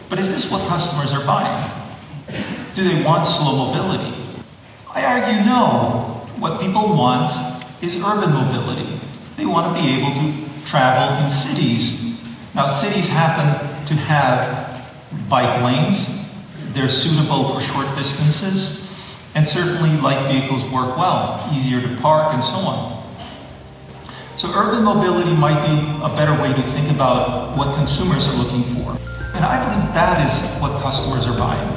But is this what customers are buying? Do they want slow mobility? I argue no. What people want is urban mobility. They want to be able to travel in cities. Now, cities happen to have bike lanes. They're suitable for short distances. And certainly light vehicles work well, easier to park and so on. So urban mobility might be a better way to think about what consumers are looking for. And I believe that is what customers are buying.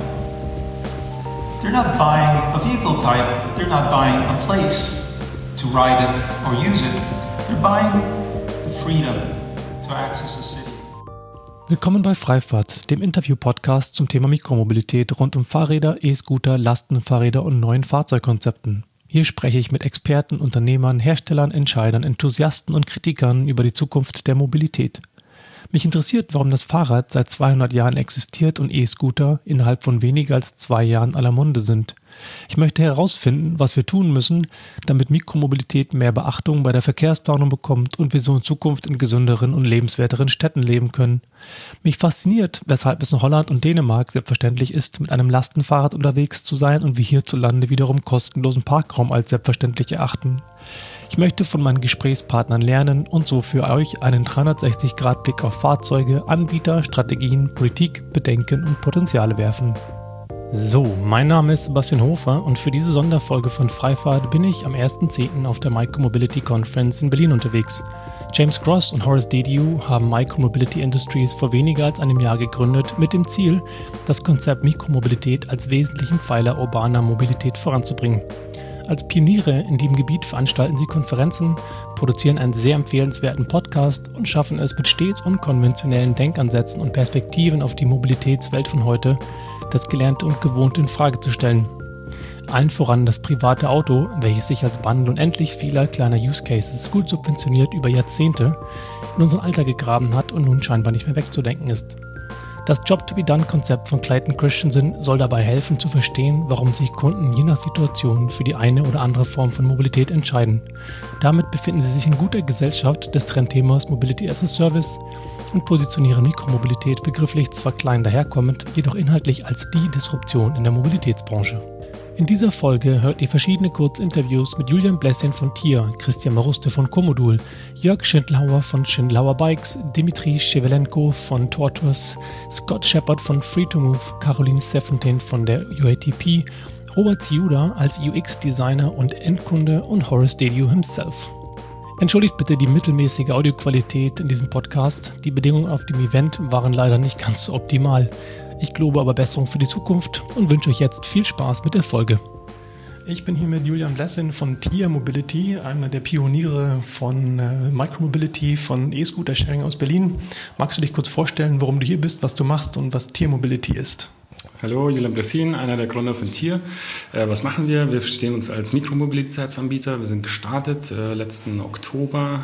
They're not buying a vehicle type, they're not buying a place to ride it or use it. They're buying the freedom to access a city. Willkommen bei Freifahrt, dem Interview-Podcast zum Thema Mikromobilität rund um Fahrräder, E-Scooter, Lastenfahrräder und neuen Fahrzeugkonzepten. Hier spreche ich mit Experten, Unternehmern, Herstellern, Entscheidern, Enthusiasten und Kritikern über die Zukunft der Mobilität. Mich interessiert, warum das Fahrrad seit 200 Jahren existiert und E-Scooter innerhalb von weniger als 2 Jahren aller Munde sind. Ich möchte herausfinden, was wir tun müssen, damit Mikromobilität mehr Beachtung bei der Verkehrsplanung bekommt und wir so in Zukunft in gesünderen und lebenswerteren Städten leben können. Mich fasziniert, weshalb es in Holland und Dänemark selbstverständlich ist, mit einem Lastenfahrrad unterwegs zu sein und wir hierzulande wiederum kostenlosen Parkraum als selbstverständlich erachten. Ich möchte von meinen Gesprächspartnern lernen und so für euch einen 360-Grad-Blick auf Fahrzeuge, Anbieter, Strategien, Politik, Bedenken und Potenziale werfen. So, mein Name ist Sebastian Hofer und für diese Sonderfolge von Freifahrt bin ich am 1.10. auf der Micromobility Conference in Berlin unterwegs. James Gross und Horace Dediu haben Micromobility Industries vor weniger als einem Jahr gegründet, mit dem Ziel, das Konzept Mikromobilität als wesentlichen Pfeiler urbaner Mobilität voranzubringen. Als Pioniere in diesem Gebiet veranstalten sie Konferenzen, produzieren einen sehr empfehlenswerten Podcast und schaffen es mit stets unkonventionellen Denkansätzen und Perspektiven auf die Mobilitätswelt von heute, das Gelernte und Gewohnte in Frage zu stellen. Allen voran das private Auto, welches sich als Bundle unendlich vieler kleiner Use Cases gut subventioniert über Jahrzehnte in unseren Alltag gegraben hat und nun scheinbar nicht mehr wegzudenken ist. Das Job-to-be-done-Konzept von Clayton Christensen soll dabei helfen zu verstehen, warum sich Kunden je nach Situation für die eine oder andere Form von Mobilität entscheiden. Damit befinden sie sich in guter Gesellschaft des Trendthemas Mobility as a Service und positionieren Mikromobilität begrifflich zwar klein daherkommend, jedoch inhaltlich als die Disruption in der Mobilitätsbranche. In dieser Folge hört ihr verschiedene Kurzinterviews mit Julian Blessin von Tier, Christian Maruste von Comodul, Jörg Schindlauer von Schindlauer Bikes, Dimitri Shevelenko von Tortoise, Scott Shepard von Free2Move, Caroline Sefontaine von der UATP, Robert Ziuda als UX-Designer und Endkunde und Horace Dediu himself. Entschuldigt bitte die mittelmäßige Audioqualität in diesem Podcast. Die Bedingungen auf dem Event waren leider nicht ganz so optimal. Ich glaube aber Besserung für die Zukunft und wünsche euch jetzt viel Spaß mit der Folge. Ich bin hier mit Julian Blessin von Tier Mobility, einer der Pioniere von Micromobility, von E-Scooter-Sharing aus Berlin. Magst du dich kurz vorstellen, warum du hier bist, was du machst und was Tier Mobility ist? Hallo, Julian Blessin, einer der Gründer von Tier. Was machen wir? Wir verstehen uns als Mikromobilitätsanbieter. Wir sind gestartet letzten Oktober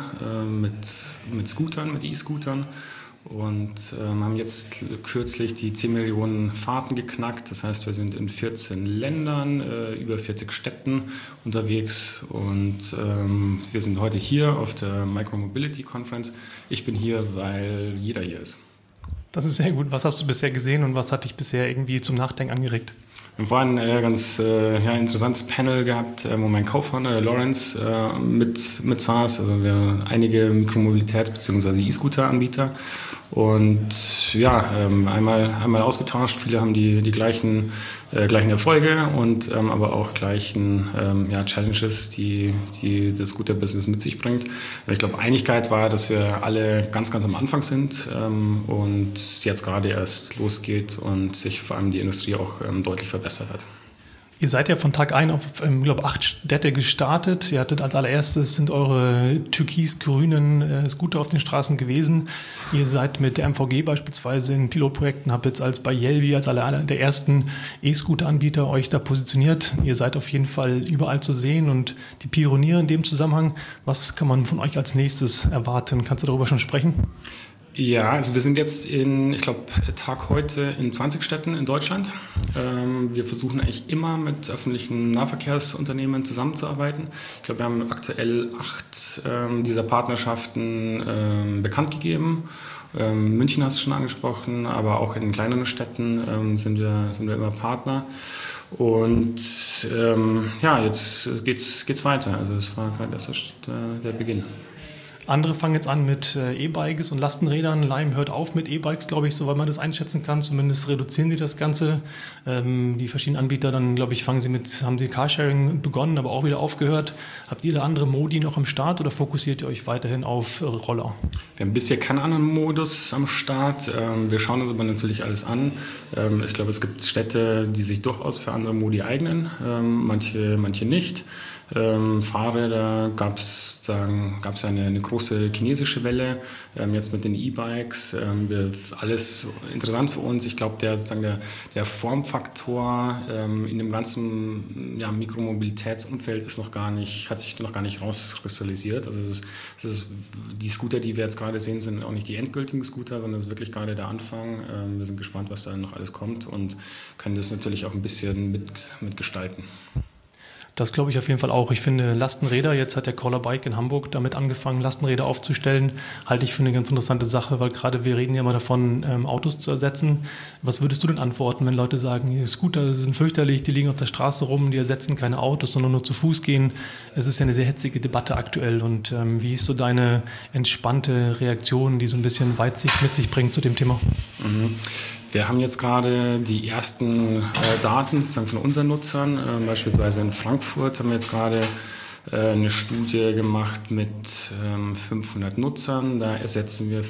mit Scootern, mit E-Scootern. Und haben jetzt kürzlich die 10 Millionen Fahrten geknackt. Das heißt, wir sind in 14 Ländern, über 40 Städten unterwegs. Und wir sind heute hier auf der Micromobility Conference. Ich bin hier, weil jeder hier ist. Das ist sehr gut. Was hast du bisher gesehen und was hat dich bisher irgendwie zum Nachdenken angeregt? Wir haben vorhin ein ganz interessantes Panel gehabt, wo mein Co-Founder, der Lawrence, mit saß. Also wir haben einige Mikromobilität- bzw. E-Scooter-Anbieter. Und ja, einmal ausgetauscht. Viele haben die gleichen Erfolge und aber auch gleichen Challenges, die das Scooter-Business mit sich bringt. Ich glaube, Einigkeit war, dass wir alle ganz am Anfang sind und es jetzt gerade erst losgeht und sich vor allem die Industrie auch deutlich verbessert hat. Ihr seid ja von Tag 1 auf, 8 Städte gestartet. Ihr hattet als allererstes sind eure türkis-grünen Scooter auf den Straßen gewesen. Ihr seid mit der MVG beispielsweise in Pilotprojekten, habt jetzt bei Yelby als einer der ersten E-Scooter-Anbieter euch da positioniert. Ihr seid auf jeden Fall überall zu sehen und die Pioniere in dem Zusammenhang. Was kann man von euch als nächstes erwarten? Kannst du darüber schon sprechen? Ja, also wir sind jetzt Tag heute in 20 Städten in Deutschland. Wir versuchen eigentlich immer mit öffentlichen Nahverkehrsunternehmen zusammenzuarbeiten. Ich glaube, wir haben aktuell 8 dieser Partnerschaften bekannt gegeben München hast du schon angesprochen, aber auch in kleineren Städten sind wir immer Partner. Und jetzt geht's weiter. Also das war gerade erst der Beginn. Andere fangen jetzt an mit E-Bikes und Lastenrädern. Lime hört auf mit E-Bikes, glaube ich, soweit man das einschätzen kann. Zumindest reduzieren sie das Ganze. Die verschiedenen Anbieter, dann glaube ich, haben sie Carsharing begonnen, aber auch wieder aufgehört. Habt ihr da andere Modi noch am Start oder fokussiert ihr euch weiterhin auf Roller? Wir haben bisher keinen anderen Modus am Start. Wir schauen uns aber natürlich alles an. Ich glaube, es gibt Städte, die sich durchaus für andere Modi eignen, manche nicht. Fahrräder gab es eine große chinesische Welle, jetzt mit den E-Bikes, alles interessant für uns. Ich glaube, der Formfaktor in dem ganzen Mikromobilitätsumfeld hat sich noch gar nicht rauskristallisiert. Also die Scooter, die wir jetzt gerade sehen, sind auch nicht die endgültigen Scooter, sondern es ist wirklich gerade der Anfang. Wir sind gespannt, was da noch alles kommt und können das natürlich auch ein bisschen mitgestalten. Das glaube ich auf jeden Fall auch. Ich finde Lastenräder, jetzt hat der Caller Bike in Hamburg damit angefangen, Lastenräder aufzustellen, halte ich für eine ganz interessante Sache, weil gerade wir reden ja immer davon, Autos zu ersetzen. Was würdest du denn antworten, wenn Leute sagen, die Scooter sind fürchterlich, die liegen auf der Straße rum, die ersetzen keine Autos, sondern nur zu Fuß gehen? Es ist ja eine sehr hitzige Debatte aktuell und wie ist so deine entspannte Reaktion, die so ein bisschen Weitsicht mit sich bringt zu dem Thema? Wir haben jetzt gerade die ersten Daten sozusagen von unseren Nutzern. Beispielsweise in Frankfurt haben wir jetzt gerade eine Studie gemacht mit 500 Nutzern. Da ersetzen wir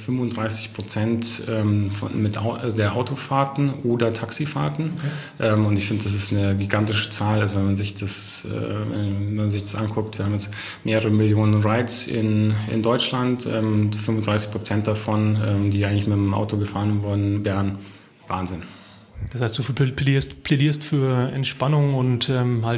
35% der Autofahrten oder Taxifahrten. Okay. Und ich finde, das ist eine gigantische Zahl. Also wenn man sich das anguckt, wir haben jetzt mehrere Millionen Rides in Deutschland. 35% davon, die eigentlich mit dem Auto gefahren worden wären. Wahnsinn. Das heißt, du plädierst für Entspannung und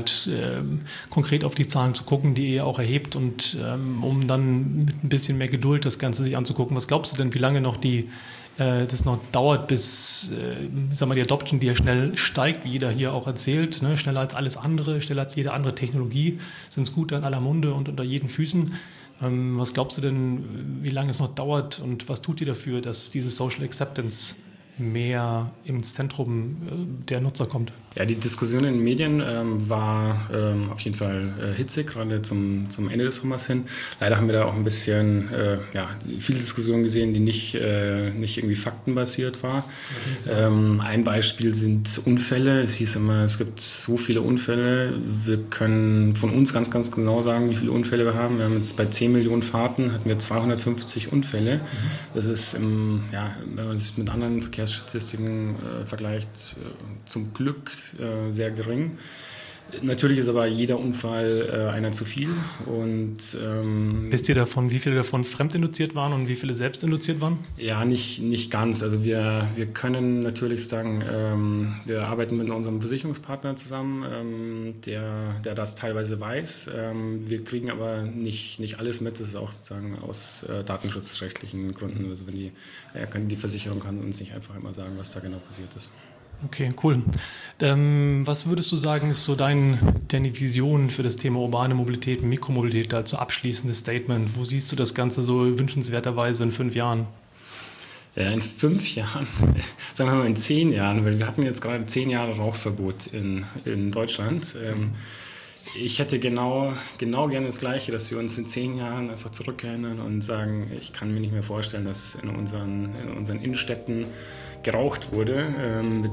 konkret auf die Zahlen zu gucken, die ihr auch erhebt und um dann mit ein bisschen mehr Geduld das Ganze sich anzugucken. Was glaubst du denn, wie lange noch das noch dauert, bis die Adoption, die ja schnell steigt, wie jeder hier auch erzählt, ne? Schneller als alles andere, schneller als jede andere Technologie, sind Scooter in aller Munde und unter jeden Füßen. Was glaubst du denn, wie lange es noch dauert und was tut ihr dafür, dass diese Social Acceptance mehr ins Zentrum der Nutzer kommt? Ja, die Diskussion in den Medien war auf jeden Fall hitzig, gerade zum Ende des Sommers hin. Leider haben wir da auch ein bisschen viele Diskussionen gesehen, die nicht irgendwie faktenbasiert war. Ein Beispiel sind Unfälle. Es hieß immer, es gibt so viele Unfälle. Wir können von uns ganz, ganz genau sagen, wie viele Unfälle wir haben. Wir haben jetzt bei 10 Millionen Fahrten hatten wir 250 Unfälle. Das ist, wenn man es mit anderen Verkehrsstatistiken vergleicht, zum Glück sehr gering. Natürlich ist aber jeder Unfall einer zu viel. Und wisst ihr davon, wie viele davon fremdinduziert waren und wie viele selbstinduziert waren? Ja, nicht ganz. Also wir können natürlich sagen, wir arbeiten mit unserem Versicherungspartner zusammen, der das teilweise weiß. Wir kriegen aber nicht alles mit. Das ist auch sozusagen aus datenschutzrechtlichen Gründen. Also die Versicherung kann uns nicht einfach immer sagen, was da genau passiert ist. Okay, cool. Was würdest du sagen, ist so deine Vision für das Thema urbane Mobilität, Mikromobilität, also abschließendes Statement? Wo siehst du das Ganze so wünschenswerterweise in 5 Jahren? Ja, in 5 Jahren, sagen wir mal in 10 Jahren, weil wir hatten jetzt gerade 10 Jahre Rauchverbot in Deutschland. Ich hätte genau gerne das Gleiche, dass wir uns in 10 Jahren einfach zurückerinnern und sagen, ich kann mir nicht mehr vorstellen, dass in unseren Innenstädten geraucht wurde mit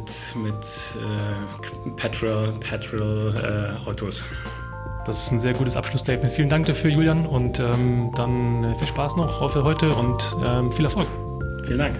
Petrol-Autos. Das ist ein sehr gutes Abschlussstatement. Vielen Dank dafür, Julian, und dann viel Spaß noch für heute und viel Erfolg. Vielen Dank.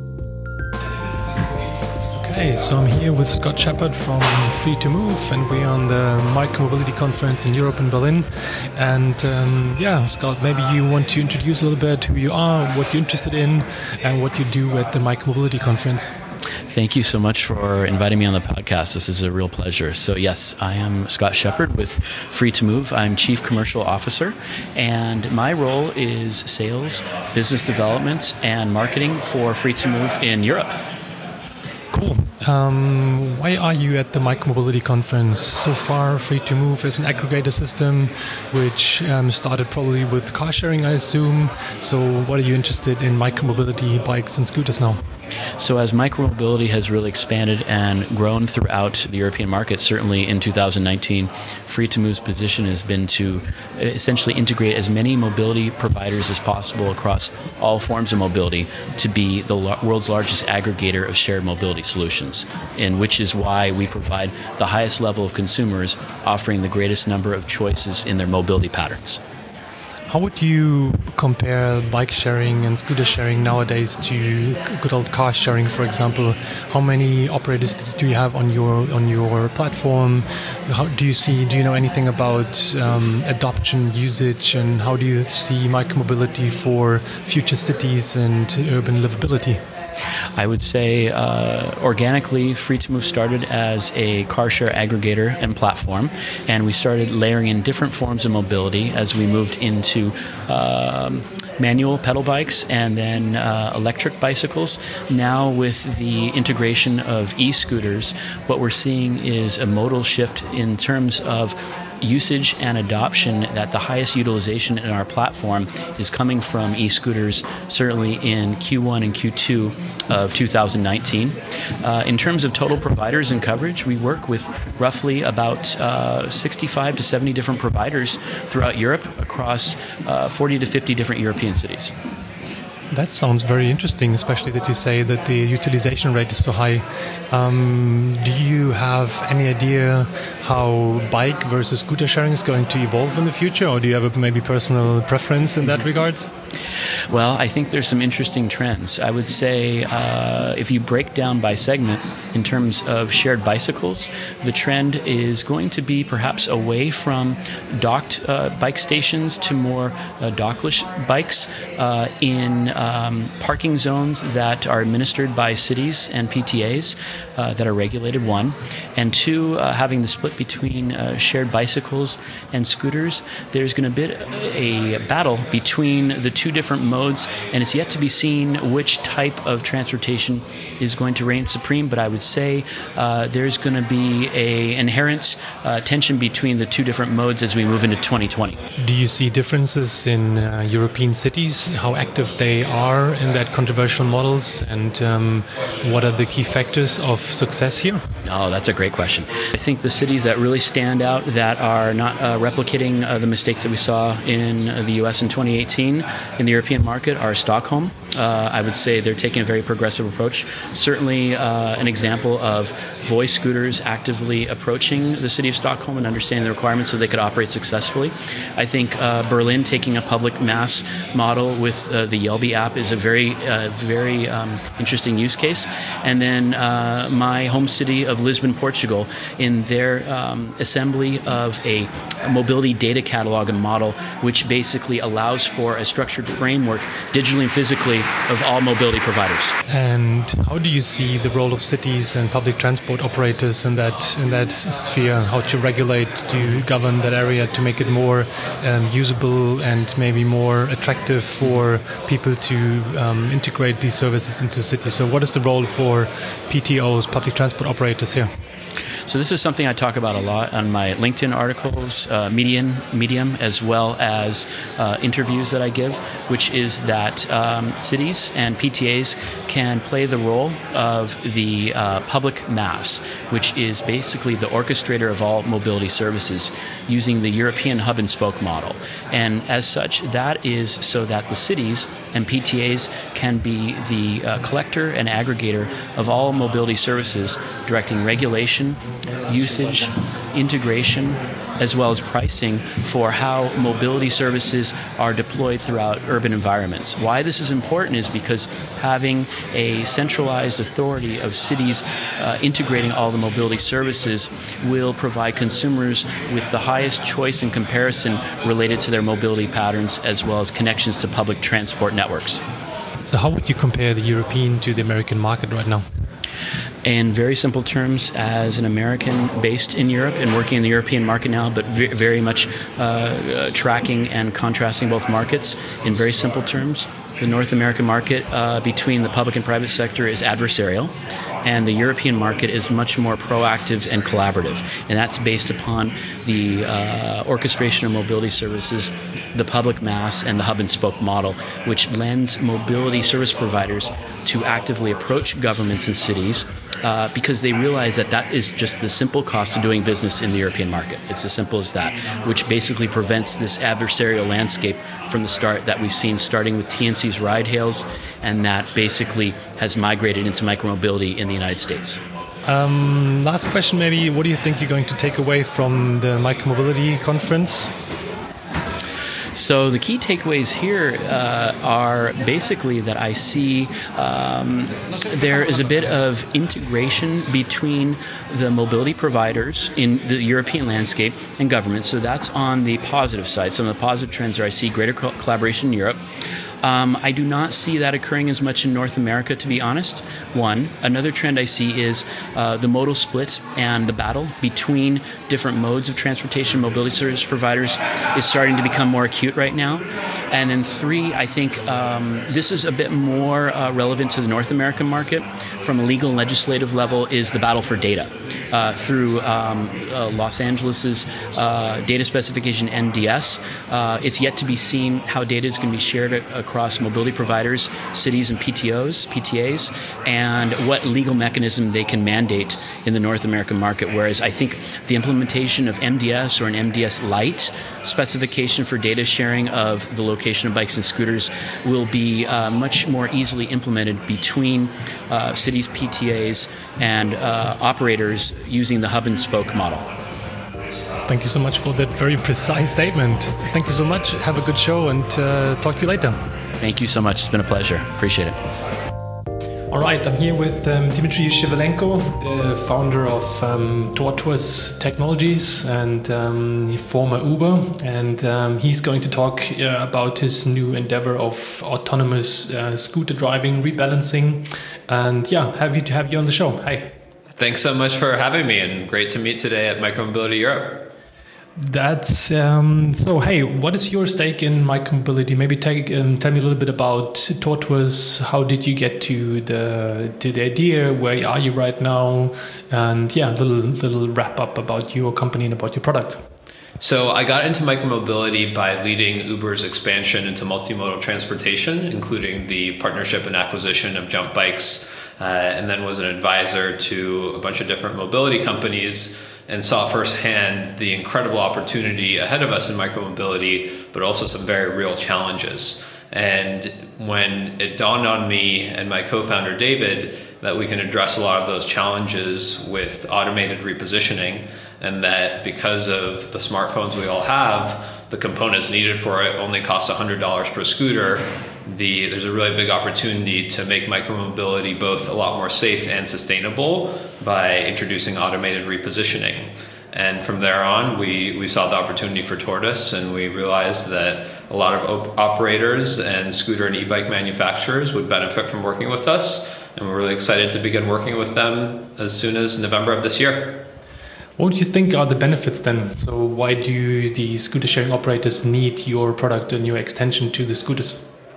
Okay, so I'm here with Scott Shepherd from Free2Move, and we're on the Micromobility Conference in Europe in Berlin. And Scott, maybe you want to introduce a little bit who you are, what you're interested in, and what you do at the Micromobility Conference. Thank you so much for inviting me on the podcast. This is a real pleasure. So yes, I am Scott Shepherd with Free2Move. I'm Chief Commercial Officer, and my role is sales, business development, and marketing for Free2Move in Europe. Cool. Why are you at the Micromobility Conference? So far, Free2Move is an aggregator system which started probably with car sharing, I assume. So what are you interested in micromobility bikes and scooters now? So as micromobility has really expanded and grown throughout the European market, certainly in 2019, Free2Move's position has been to essentially integrate as many mobility providers as possible across all forms of mobility to be the world's largest aggregator of shared mobility solutions, and which is why we provide the highest level of consumers offering the greatest number of choices in their mobility patterns. How would you compare bike sharing and scooter sharing nowadays to good old car sharing, for example? How many operators do you have on your platform? How do you know anything about adoption, usage, and how do you see micromobility for future cities and urban livability? I would say organically, Free2Move started as a car share aggregator and platform, and we started layering in different forms of mobility as we moved into manual pedal bikes and then electric bicycles. Now with the integration of e-scooters, what we're seeing is a modal shift in terms of usage and adoption, that the highest utilization in our platform is coming from e-scooters, certainly in Q1 and Q2 of 2019. In terms of total providers and coverage, we work with roughly about 65 to 70 different providers throughout Europe across 40 to 50 different European cities. That sounds very interesting, especially that you say that the utilization rate is so high. Do you have any idea how bike versus scooter sharing is going to evolve in the future, or do you have a maybe personal preference in that regard? Well, I think there's some interesting trends. I would say if you break down by segment in terms of shared bicycles, the trend is going to be perhaps away from docked bike stations to more dockless bikes in parking zones that are administered by cities and PTAs that are regulated, one. And two, having the split between shared bicycles and scooters, there's going to be a battle between the two different modes, and it's yet to be seen which type of transportation is going to reign supreme. But I would say there's going to be an inherent tension between the two different modes as we move into 2020. Do you see differences in European cities, how active they are in that controversial models, and what are the key factors of success here? Oh, that's a great question. I think the cities that really stand out that are not replicating the mistakes that we saw in the US in 2018 in the European market are Stockholm. I would say they're taking a very progressive approach. Certainly an example of voice scooters actively approaching the city of Stockholm and understanding the requirements so they could operate successfully. I think Berlin taking a public mass model with the Yelby app is a very interesting use case. And then my home city of Lisbon, Portugal, in their assembly of a mobility data catalog and model, which basically allows for a structured framework, digitally and physically, of all mobility providers. And how do you see the role of cities and public transport operators in that sphere? How to regulate, to govern that area, to make it more usable and maybe more attractive for people to integrate these services into the city? So what is the role for PTOs, public transport operators here? So this is something I talk about a lot on my LinkedIn articles, Medium, as well as interviews that I give, which is that cities and PTAs can play the role of the public mass, which is basically the orchestrator of all mobility services using the European hub and spoke model. And as such, that is so that the cities and PTAs can be the collector and aggregator of all mobility services, directing regulation, usage, integration, as well as pricing for how mobility services are deployed throughout urban environments. Why this is important is because having a centralized authority of cities integrating all the mobility services will provide consumers with the highest choice and comparison related to their mobility patterns, as well as connections to public transport networks. So how would you compare the European to the American market right now? In very simple terms, as an American based in Europe and working in the European market now, but very much tracking and contrasting both markets, in very simple terms, the North American market between the public and private sector is adversarial. and the European market is much more proactive and collaborative. And that's based upon the orchestration of mobility services, the public mass, and the hub and spoke model, which lends mobility service providers to actively approach governments and cities because they realize that that is just the simple cost of doing business in the European market. It's as simple as that, which basically prevents this adversarial landscape from the start that we've seen starting with TNC's ride hails, and that basically has migrated into micromobility in the United States. Last question maybe, what do you think you're going to take away from the Micromobility conference? So the key takeaways here are basically that I see there is a bit of integration between the mobility providers in the European landscape and government. So that's on the positive side. Some of the positive trends are I see greater collaboration in Europe. I do not see that occurring as much in North America, to be honest. One. Another trend I see is the modal split and the battle between different modes of transportation, mobility service providers, is starting to become more acute right now. And then three, I think this is a bit more relevant to the North American market from a legal and legislative level, is the battle for data. Through Los Angeles's data specification NDS, it's yet to be seen how data is going to be shared across mobility providers, cities and PTAs, and what legal mechanism they can mandate in the North American market. Whereas I think the implementation of MDS or an MDS Lite specification for data sharing of the location of bikes and scooters will be much more easily implemented between cities, PTAs, and operators using the hub and spoke model. Thank you so much for that very precise statement. Thank you so much. Have a good show, and talk to you later. Thank you so much. It's been a pleasure. Appreciate it. All right, I'm here with Dmitry Shevelenko, the founder of Tortoise Technologies and former Uber, and he's going to talk about his new endeavor of autonomous scooter driving, rebalancing, and yeah, happy to have you on the show. Hi. Thanks so much for having me, and great to meet today at Micromobility Europe. That's so. Hey, what is your stake in micromobility? Maybe tell me a little bit about Tortoise. How did you get to the idea? Where are you right now? And yeah, a little wrap up about your company and about your product. So I got into micromobility by leading Uber's expansion into multimodal transportation, including the partnership and acquisition of Jump Bikes, and then was an advisor to a bunch of different mobility companies, and saw firsthand the incredible opportunity ahead of us in micromobility, but also some very real challenges. And when it dawned on me and my co-founder David that we can address a lot of those challenges with automated repositioning, and that because of the smartphones we all have, the components needed for it only cost $100 per scooter, there's a really big opportunity to make micromobility both a lot more safe and sustainable by introducing automated repositioning. And from there on, we saw the opportunity for Tortoise, and we realized that a lot of operators and scooter and e-bike manufacturers would benefit from working with us, and we're really excited to begin working with them as soon as November of this year. What do you think are the benefits then? So why do the scooter sharing operators need your product and your extension to the scooters?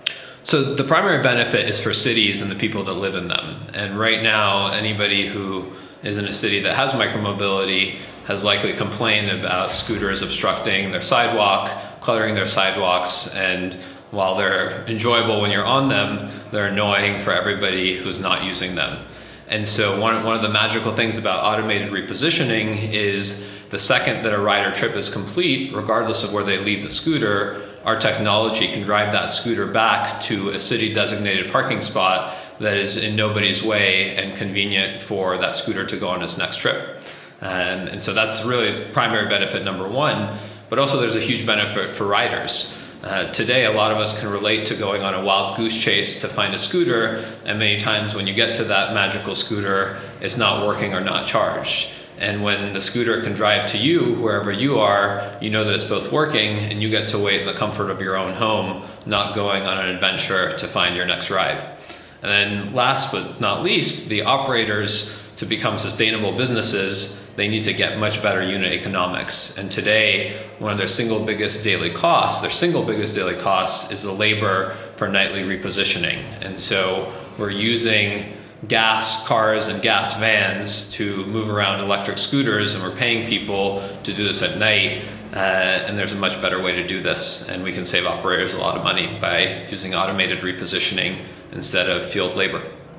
So the primary benefit is for cities and the people that live in them. And right now, anybody who is in a city that has micromobility has likely complained about scooters obstructing their sidewalk, cluttering their sidewalks, and while they're enjoyable when you're on them, they're annoying for everybody who's not using them. And so one of the magical things about automated repositioning is the second that a rider trip is complete, regardless of where they leave the scooter, our technology can drive that scooter back to a city designated parking spot that is in nobody's way and convenient for that scooter to go on its next trip. And so that's really primary benefit number one, but also there's a huge benefit for riders. Today, a lot of us can relate to going on a wild goose chase to find a scooter, and many times when you get to that magical scooter, it's not working or not charged. And when the scooter can drive to you, wherever you are, you know that it's both working, and you get to wait in the comfort of your own home, not going on an adventure to find your next ride. And then last but not least, the operators, to become sustainable businesses, they need to get much better unit economics. And today, one of their single biggest daily costs is the labor for nightly repositioning. And so we're using gas cars and gas vans to move around electric scooters, and we're paying people to do this at night. And there's a much better way to do this, and we can save operators a lot of money by using automated repositioning instead of field labor.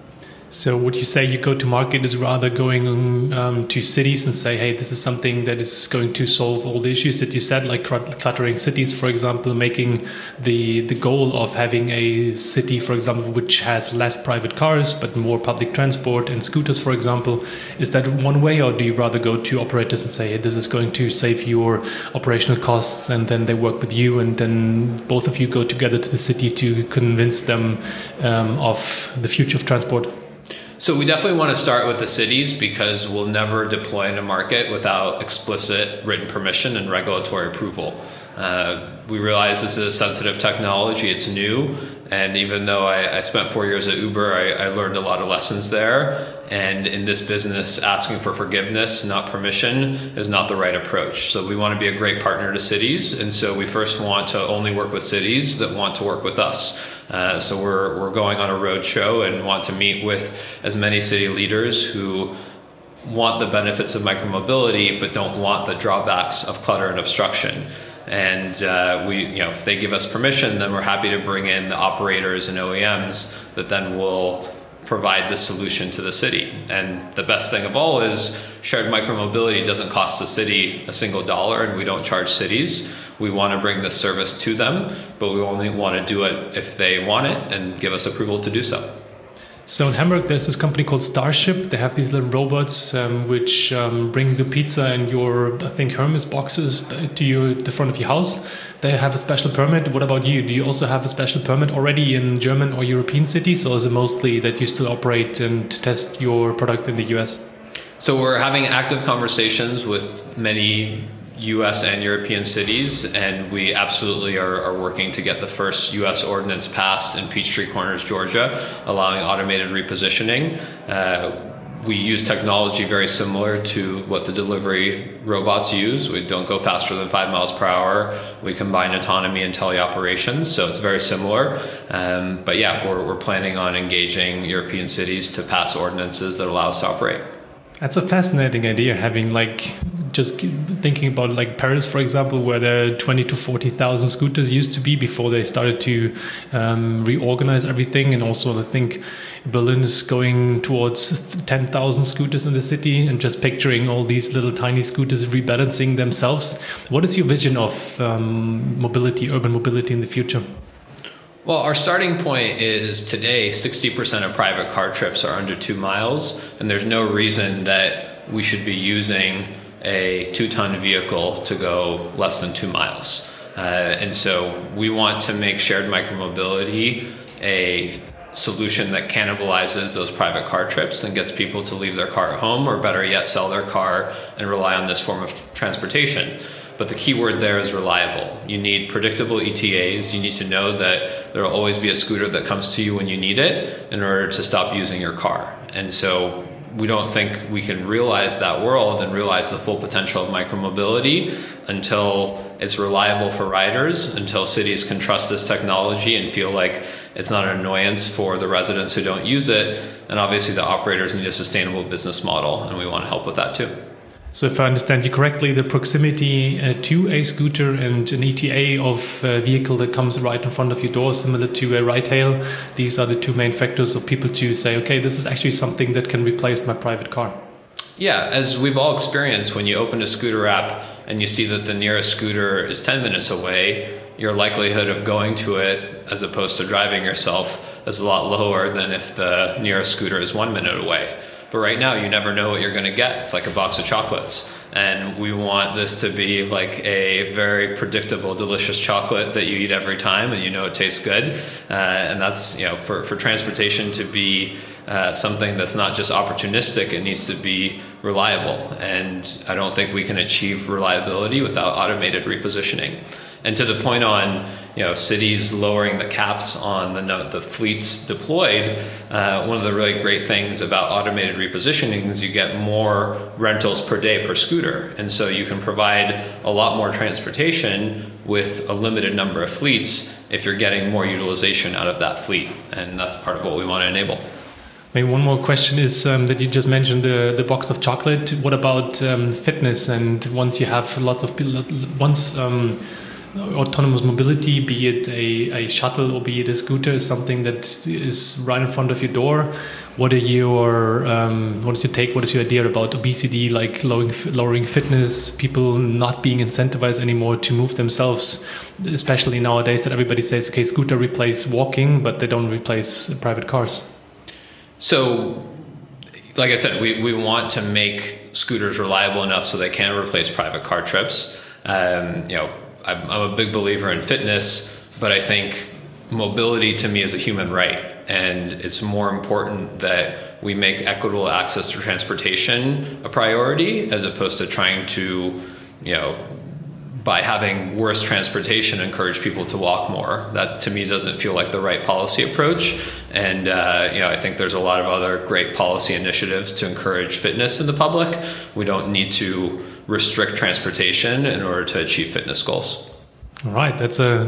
So would you say you go to market is rather going to cities and say, hey, this is something that is going to solve all the issues that you said, like cluttering cities, for example, making the goal of having a city, for example, which has less private cars, but more public transport and scooters, for example. Is that one way, or do you rather go to operators and say, hey, this is going to save your operational costs, and then they work with you, and then both of you go together to the city to convince them of the future of transport? So we definitely want to start with the cities, because we'll never deploy in a market without explicit written permission and regulatory approval. We realize this is a sensitive technology, it's new, and even though I spent 4 years at Uber, I learned a lot of lessons there. And in this business, asking for forgiveness, not permission, is not the right approach. So we want to be a great partner to cities, and so we first want to only work with cities that want to work with us. So we're going on a road show and want to meet with as many city leaders who want the benefits of micromobility but don't want the drawbacks of clutter and obstruction. And if they give us permission, then we're happy to bring in the operators and OEMs that then will provide the solution to the city. And the best thing of all is shared micromobility doesn't cost the city a single dollar, and we don't charge cities. We want to bring this service to them, but we only want to do it if they want it and give us approval to do so. So in Hamburg, there's this company called Starship. They have these little robots which bring the pizza and your, I think, Hermes boxes to the front of your house. They have a special permit. What about you? Do you also have a special permit already in German or European cities, or is it mostly that you still operate and test your product in the US? So we're having active conversations with many US and European cities, and we absolutely are working to get the first US ordinance passed in Peachtree Corners, Georgia, allowing automated repositioning. We use technology very similar to what the delivery robots use. We don't go faster than 5 miles per hour. We combine autonomy and teleoperations, so it's very similar. But yeah, we're planning on engaging European cities to pass ordinances that allow us to operate. That's a fascinating idea, having just thinking about Paris, for example, where there are 20 to 40,000 scooters used to be before they started to reorganize everything. And also I think Berlin is going towards 10,000 scooters in the city, and just picturing all these little tiny scooters rebalancing themselves. What is your vision of mobility, urban mobility in the future? Well, our starting point is today 60% of private car trips are under 2 miles, and there's no reason that we should be using a 2-ton vehicle to go less than 2 miles. And so we want to make shared micromobility a solution that cannibalizes those private car trips and gets people to leave their car at home, or better yet, sell their car and rely on this form of transportation. But the key word there is reliable. You need predictable ETAs. You need to know that there will always be a scooter that comes to you when you need it in order to stop using your car. And so we don't think we can realize that world and realize the full potential of micromobility until it's reliable for riders, until cities can trust this technology and feel like it's not an annoyance for the residents who don't use it. And obviously the operators need a sustainable business model, and we want to help with that too. So if I understand you correctly, the proximity to a scooter and an ETA of a vehicle that comes right in front of your door, similar to a ride hail, these are the two main factors of people to say, okay, this is actually something that can replace my private car. Yeah, as we've all experienced, when you open a scooter app and you see that the nearest scooter is 10 minutes away, your likelihood of going to it as opposed to driving yourself is a lot lower than if the nearest scooter is 1 minute away. But right now, you never know what you're going to get. It's like a box of chocolates. And we want this to be like a very predictable, delicious chocolate that you eat every time and you know it tastes good. And that's, for transportation to be something that's not just opportunistic, it needs to be reliable. And I don't think we can achieve reliability without automated repositioning. And to the point on cities lowering the caps on the fleets deployed, one of the really great things about automated repositioning is you get more rentals per day per scooter. And so you can provide a lot more transportation with a limited number of fleets if you're getting more utilization out of that fleet. And that's part of what we want to enable. Maybe one more question is that you just mentioned the box of chocolate. What about fitness? And once you have autonomous mobility, be it a shuttle or be it a scooter, is something that is right in front of your door. What is your take? What is your idea about obesity, like lowering fitness, people not being incentivized anymore to move themselves, especially nowadays that everybody says, okay, scooter replace walking, but they don't replace private cars. So, like I said, we want to make scooters reliable enough so they can replace private car trips. I'm a big believer in fitness, but I think mobility to me is a human right. And it's more important that we make equitable access to transportation a priority as opposed to trying to, by having worse transportation, encourage people to walk more. That to me doesn't feel like the right policy approach. And, I think there's a lot of other great policy initiatives to encourage fitness in the public. We don't need to restrict transportation in order to achieve fitness goals. All right, that's a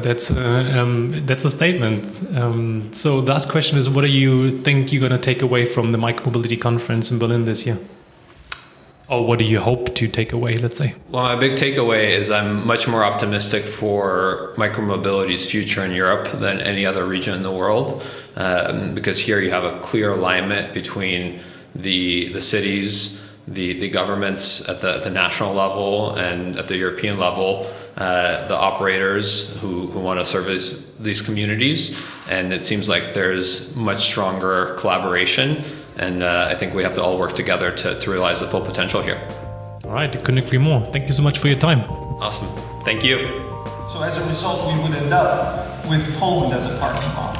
statement. So the last question is, what do you think you're going to take away from the Micromobility Conference in Berlin this year? Or what do you hope to take away, let's say? Well, my big takeaway is I'm much more optimistic for micromobility's future in Europe than any other region in the world, because here you have a clear alignment between the cities, the governments at the national level and at the European level, the operators who want to service these communities. And it seems like there's much stronger collaboration. And I think we have to all work together to realize the full potential here. All right, I couldn't agree more. Thank you so much for your time. Awesome. Thank you. So as a result, we would end up with Poland as a parking lot.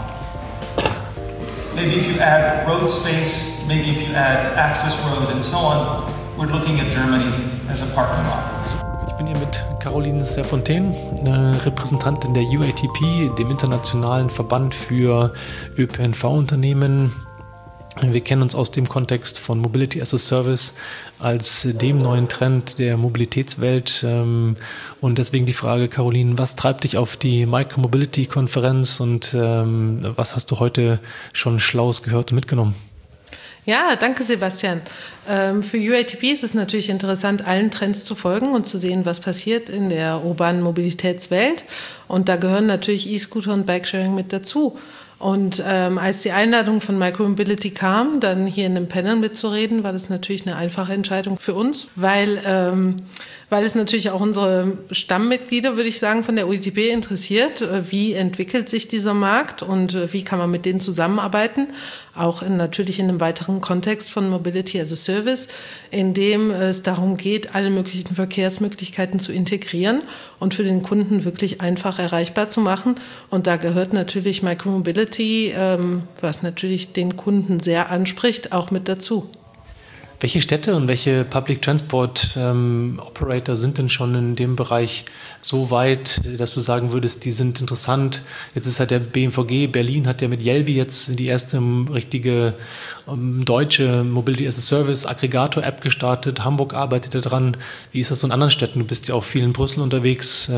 Maybe if you add road space, maybe if you add access road and so on, we're looking at Germany as a parking lot. Ich bin hier mit Caroline Serfontaine, Repräsentantin der UATP, dem internationalen Verband für ÖPNV-Unternehmen. Wir kennen uns aus dem Kontext von Mobility as a Service als dem neuen Trend der Mobilitätswelt. Und deswegen die Frage, Caroline, was treibt dich auf die Micromobility-Konferenz und was hast du heute schon Schlaues gehört und mitgenommen? Ja, danke Sebastian. Für UATP ist es natürlich interessant, allen Trends zu folgen und zu sehen, was passiert in der urbanen Mobilitätswelt. Und da gehören natürlich E-Scooter und Bikesharing mit dazu. Und als die Einladung von Micromobility kam, dann hier in einem Panel mitzureden, war das natürlich eine einfache Entscheidung für uns, weil es natürlich auch unsere Stammmitglieder, würde ich sagen, von der UATP interessiert. Wie entwickelt sich dieser Markt und wie kann man mit denen zusammenarbeiten? Auch natürlich in einem weiteren Kontext von Mobility as a Service, in dem es darum geht, alle möglichen Verkehrsmöglichkeiten zu integrieren und für den Kunden wirklich einfach erreichbar zu machen. Und da gehört natürlich Micromobility, was natürlich den Kunden sehr anspricht, auch mit dazu. Welche Städte und welche Public Transport Operator sind denn schon in dem Bereich so weit, dass du sagen würdest, die sind interessant? Jetzt ist halt der BMVG, Berlin hat ja mit Jelbi jetzt die erste richtige deutsche Mobility as a Service Aggregator-App gestartet. Hamburg arbeitet daran. Wie ist das so in anderen Städten? Du bist ja auch viel in Brüssel unterwegs.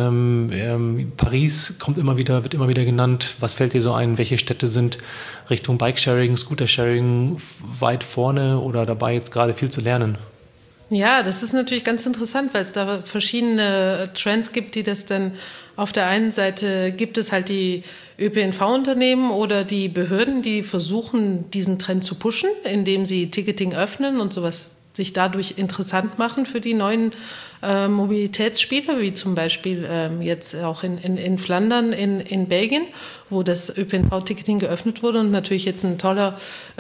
Paris wird immer wieder genannt. Was fällt dir so ein? Welche Städte sind Richtung Bikesharing, Scootersharing weit vorne oder dabei, jetzt gerade viel zu lernen? Ja, das ist natürlich ganz interessant, weil es da verschiedene Trends gibt, die das dann auf der einen Seite gibt es halt die ÖPNV-Unternehmen oder die Behörden, die versuchen, diesen Trend zu pushen, indem sie Ticketing öffnen und sowas sich dadurch interessant machen für die neuen Mobilitätsspieler, wie zum Beispiel jetzt auch in Flandern, in Belgien, wo das ÖPNV-Ticketing geöffnet wurde und natürlich jetzt ein toller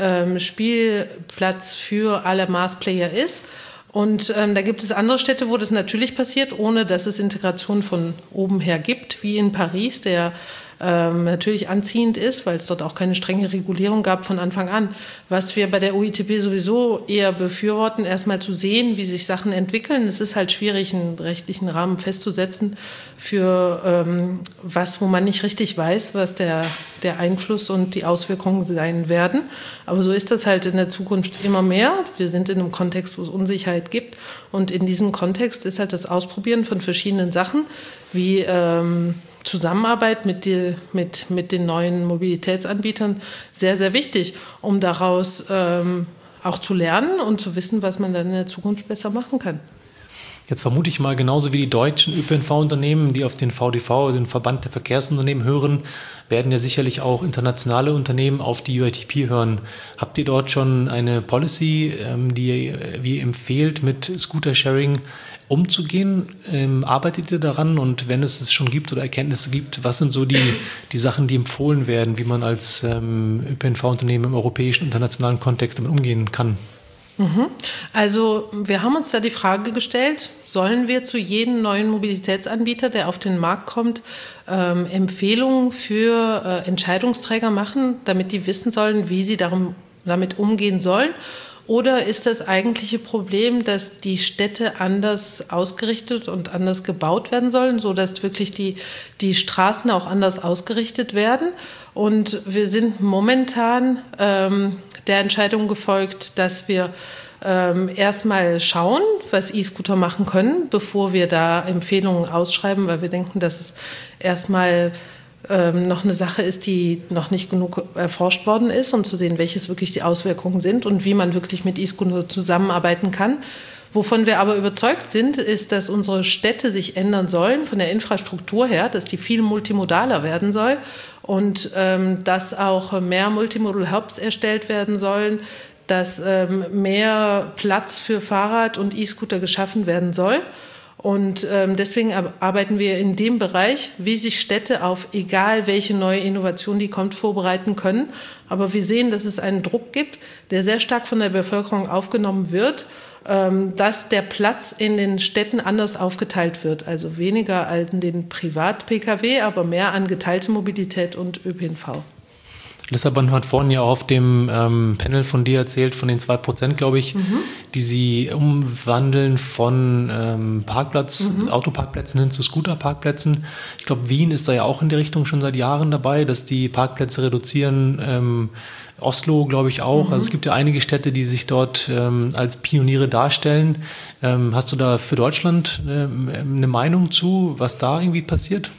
Spielplatz für alle Mass-Player ist. Und da gibt es andere Städte, wo das natürlich passiert, ohne dass es Integration von oben her gibt, wie in Paris, der natürlich anziehend ist, weil es dort auch keine strenge Regulierung gab von Anfang an. Was wir bei der UITP sowieso eher befürworten, erstmal zu sehen, wie sich Sachen entwickeln. Es ist halt schwierig, einen rechtlichen Rahmen festzusetzen für wo man nicht richtig weiß, was der Einfluss und die Auswirkungen sein werden. Aber so ist das halt in der Zukunft immer mehr. Wir sind in einem Kontext, wo es Unsicherheit gibt. Und in diesem Kontext ist halt das Ausprobieren von verschiedenen Sachen, wie Zusammenarbeit mit den neuen Mobilitätsanbietern sehr, sehr wichtig, um daraus auch zu lernen und zu wissen, was man dann in der Zukunft besser machen kann. Jetzt vermute ich mal, genauso wie die deutschen ÖPNV-Unternehmen, die auf den VDV, den Verband der Verkehrsunternehmen, hören, werden ja sicherlich auch internationale Unternehmen auf die UITP hören. Habt ihr dort schon eine Policy, die ihr empfehlt, mit Scooter-Sharing umzugehen? Arbeitet ihr daran? Und wenn es schon gibt oder Erkenntnisse gibt, was sind so die Sachen, die empfohlen werden, wie man als ÖPNV-Unternehmen im europäischen, internationalen Kontext damit umgehen kann? Also wir haben uns da die Frage gestellt, sollen wir zu jedem neuen Mobilitätsanbieter, der auf den Markt kommt, Empfehlungen für Entscheidungsträger machen, damit die wissen sollen, wie sie damit umgehen sollen? Oder ist das eigentliche Problem, dass die Städte anders ausgerichtet und anders gebaut werden sollen, sodass wirklich die Straßen auch anders ausgerichtet werden? Und wir sind momentan der Entscheidung gefolgt, dass wir erstmal schauen, was E-Scooter machen können, bevor wir da Empfehlungen ausschreiben, weil wir denken, dass es erstmal noch eine Sache ist, die noch nicht genug erforscht worden ist, um zu sehen, welches wirklich die Auswirkungen sind und wie man wirklich mit E-Scooter zusammenarbeiten kann. Wovon wir aber überzeugt sind, ist, dass unsere Städte sich ändern sollen, von der Infrastruktur her, dass die viel multimodaler werden soll und dass auch mehr Multimodal-Hubs erstellt werden sollen, dass mehr Platz für Fahrrad und E-Scooter geschaffen werden soll. Und deswegen arbeiten wir in dem Bereich, wie sich Städte auf egal welche neue Innovation, die kommt, vorbereiten können. Aber wir sehen, dass es einen Druck gibt, der sehr stark von der Bevölkerung aufgenommen wird, dass der Platz in den Städten anders aufgeteilt wird. Also weniger an den Privat-Pkw, aber mehr an geteilte Mobilität und ÖPNV. Lissabon hat vorhin ja auch auf dem Panel von dir erzählt, von den 2%, glaube ich, die sie umwandeln von Autoparkplätzen hin zu Scooterparkplätzen. Ich glaube, Wien ist da ja auch in die Richtung schon seit Jahren dabei, dass die Parkplätze reduzieren. Oslo, glaube ich, auch. Also es gibt ja einige Städte, die sich dort als Pioniere darstellen. Hast du da für Deutschland eine Meinung zu, was da irgendwie passiert?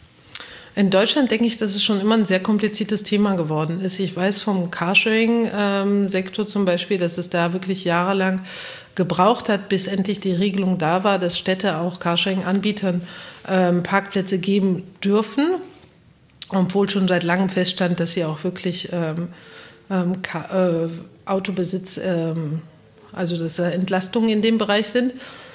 In Deutschland denke ich, dass es schon immer ein sehr kompliziertes Thema geworden ist. Ich weiß vom Carsharing-Sektor zum Beispiel, dass es da wirklich jahrelang gebraucht hat, bis endlich die Regelung da war, dass Städte auch Carsharing-Anbietern Parkplätze geben dürfen, obwohl schon seit langem feststand, dass sie auch wirklich Autobesitz, also dass da Entlastungen in dem Bereich sind.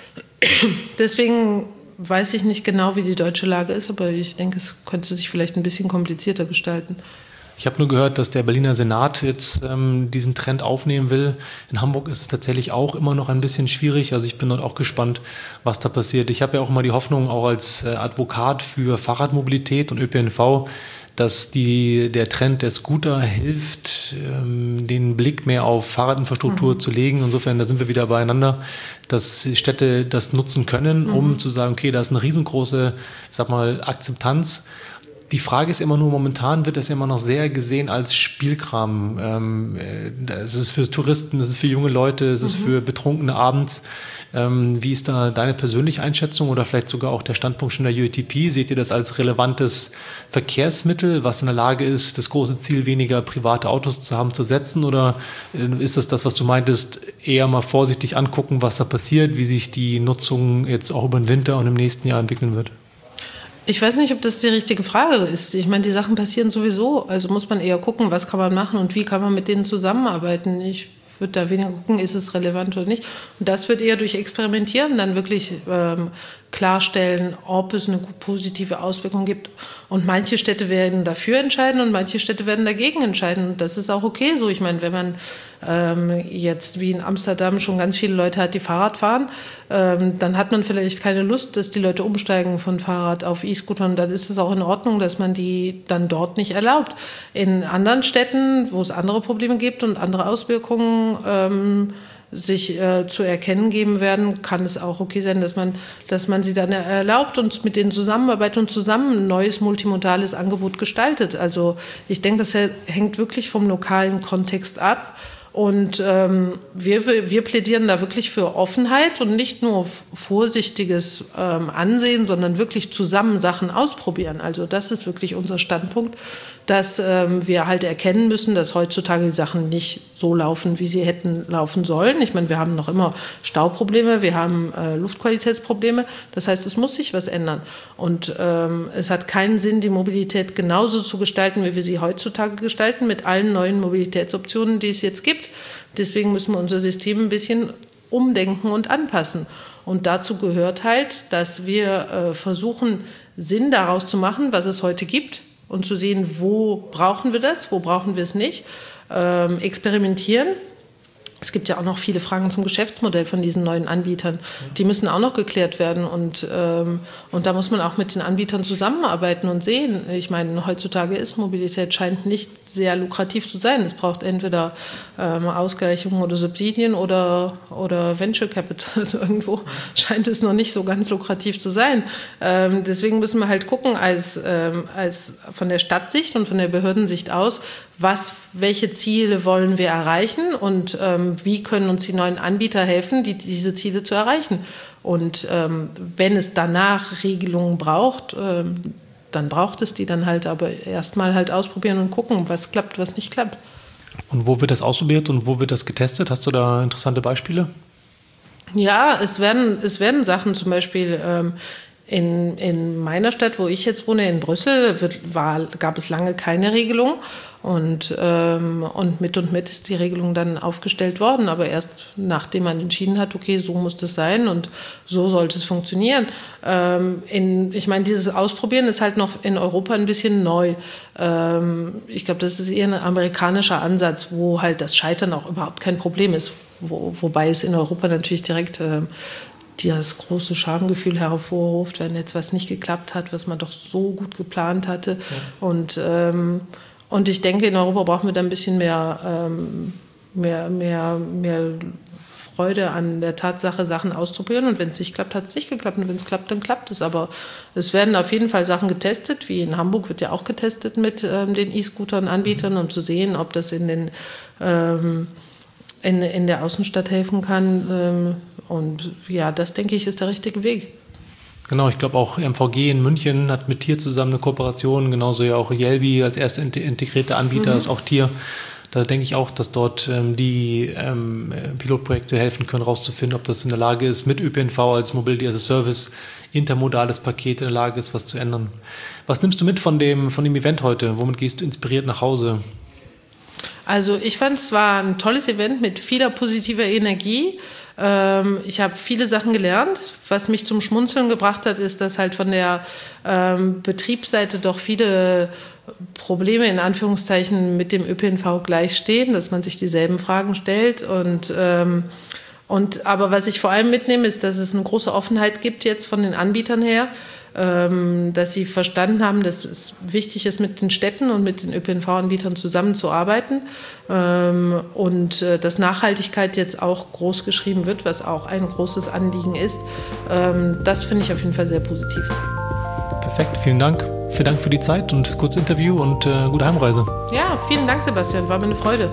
Deswegen weiß ich nicht genau, wie die deutsche Lage ist, aber ich denke, es könnte sich vielleicht ein bisschen komplizierter gestalten. Ich habe nur gehört, dass der Berliner Senat jetzt diesen Trend aufnehmen will. In Hamburg ist es tatsächlich auch immer noch ein bisschen schwierig. Also ich bin dort auch gespannt, was da passiert. Ich habe ja auch immer die Hoffnung, auch als Advokat für Fahrradmobilität und ÖPNV, dass der Trend der Scooter hilft, den Blick mehr auf Fahrradinfrastruktur zu legen. Insofern, da sind wir wieder beieinander, dass Städte das nutzen können, um zu sagen, okay, da ist eine riesengroße, ich sag mal, Akzeptanz. Die Frage ist immer nur, momentan wird das immer noch sehr gesehen als Spielkram. Es ist für Touristen, es ist für junge Leute, es ist für Betrunkene abends. Wie ist da deine persönliche Einschätzung oder vielleicht sogar auch der Standpunkt schon der UITP? Seht ihr das als relevantes Verkehrsmittel, was in der Lage ist, das große Ziel, weniger private Autos zu haben, zu setzen? Oder ist das, was du meintest, eher mal vorsichtig angucken, was da passiert, wie sich die Nutzung jetzt auch über den Winter und im nächsten Jahr entwickeln wird? Ich weiß nicht, ob das die richtige Frage ist. Ich meine, die Sachen passieren sowieso. Also muss man eher gucken, was kann man machen und wie kann man mit denen zusammenarbeiten. Ich würde da weniger gucken, ist es relevant oder nicht. Und das wird eher durch Experimentieren dann wirklich klarstellen, ob es eine positive Auswirkung gibt. Und manche Städte werden dafür entscheiden und manche Städte werden dagegen entscheiden. Und das ist auch okay so. Ich meine, wenn man jetzt wie in Amsterdam schon ganz viele Leute hat, die Fahrrad fahren, dann hat man vielleicht keine Lust, dass die Leute umsteigen von Fahrrad auf E-Scooter. Und dann ist es auch in Ordnung, dass man die dann dort nicht erlaubt. In anderen Städten, wo es andere Probleme gibt und andere Auswirkungen sich zu erkennen geben werden, kann es auch okay sein, dass man sie dann erlaubt und mit denen zusammenarbeitet und zusammen ein neues multimodales Angebot gestaltet. Also ich denke, das hängt wirklich vom lokalen Kontext ab. Und wir plädieren da wirklich für Offenheit und nicht nur vorsichtiges Ansehen, sondern wirklich zusammen Sachen ausprobieren. Also das ist wirklich unser Standpunkt, dass wir halt erkennen müssen, dass heutzutage die Sachen nicht so laufen, wie sie hätten laufen sollen. Ich meine, wir haben noch immer Stauprobleme, wir haben Luftqualitätsprobleme. Das heißt, es muss sich was ändern. Und es hat keinen Sinn, die Mobilität genauso zu gestalten, wie wir sie heutzutage gestalten, mit allen neuen Mobilitätsoptionen, die es jetzt gibt. Deswegen müssen wir unser System ein bisschen umdenken und anpassen. Und dazu gehört halt, dass wir versuchen, Sinn daraus zu machen, was es heute gibt und zu sehen, wo brauchen wir das, wo brauchen wir es nicht. Experimentieren. Es gibt ja auch noch viele Fragen zum Geschäftsmodell von diesen neuen Anbietern. Die müssen auch noch geklärt werden. Und da muss man auch mit den Anbietern zusammenarbeiten und sehen. Ich meine, heutzutage ist Mobilität scheint nicht sehr lukrativ zu sein. Es braucht entweder Ausgleichungen oder Subsidien oder Venture Capital. Also irgendwo scheint es noch nicht so ganz lukrativ zu sein. Deswegen müssen wir halt gucken, als von der Stadtsicht und von der Behördensicht aus, welche Ziele wollen wir erreichen und wie können uns die neuen Anbieter helfen, diese Ziele zu erreichen. Und wenn es danach Regelungen braucht, dann braucht es die dann halt, aber erstmal halt ausprobieren und gucken, was klappt, was nicht klappt. Und wo wird das ausprobiert und wo wird das getestet? Hast du da interessante Beispiele? Ja, es werden Sachen zum Beispiel in meiner Stadt, wo ich jetzt wohne, in Brüssel, gab es lange keine Regelung. Und mit ist die Regelung dann aufgestellt worden, aber erst nachdem man entschieden hat, okay, so muss das sein und so sollte es funktionieren. Ich meine, dieses Ausprobieren ist halt noch in Europa ein bisschen neu. Ich glaube, das ist eher ein amerikanischer Ansatz, wo halt das Scheitern auch überhaupt kein Problem ist. Wobei es in Europa natürlich direkt das große Schamgefühl hervorruft, wenn jetzt was nicht geklappt hat, was man doch so gut geplant hatte. Ja. Und ich denke, in Europa brauchen wir da ein bisschen mehr Freude an der Tatsache, Sachen auszuprobieren. Und wenn es nicht klappt, hat es nicht geklappt. Und wenn es klappt, dann klappt es. Aber es werden auf jeden Fall Sachen getestet, wie in Hamburg wird ja auch getestet mit den E-Scootern-Anbietern, um zu sehen, ob das in der Außenstadt helfen kann. Und ja, das, denke ich, ist der richtige Weg. Genau, ich glaube auch MVG in München hat mit TIER zusammen eine Kooperation, genauso ja auch Yelby als erster integrierter Anbieter ist auch TIER. Da denke ich auch, dass dort die Pilotprojekte helfen können, rauszufinden, ob das in der Lage ist, mit ÖPNV als Mobility as a Service, intermodales Paket in der Lage ist, was zu ändern. Was nimmst du mit von dem Event heute? Womit gehst du inspiriert nach Hause? Also ich fand, es war ein tolles Event mit vieler positiver Energie. Ich habe viele Sachen gelernt. Was mich zum Schmunzeln gebracht hat, ist, dass halt von der Betriebsseite doch viele Probleme in Anführungszeichen mit dem ÖPNV gleichstehen, dass man sich dieselben Fragen stellt. Aber was ich vor allem mitnehme, ist, dass es eine große Offenheit gibt jetzt von den Anbietern her, dass sie verstanden haben, dass es wichtig ist, mit den Städten und mit den ÖPNV-Anbietern zusammenzuarbeiten und dass Nachhaltigkeit jetzt auch groß geschrieben wird, was auch ein großes Anliegen ist. Das finde ich auf jeden Fall sehr positiv. Perfekt, vielen Dank. Vielen Dank für die Zeit und das kurze Interview und gute Heimreise. Ja, vielen Dank, Sebastian. War mir eine Freude.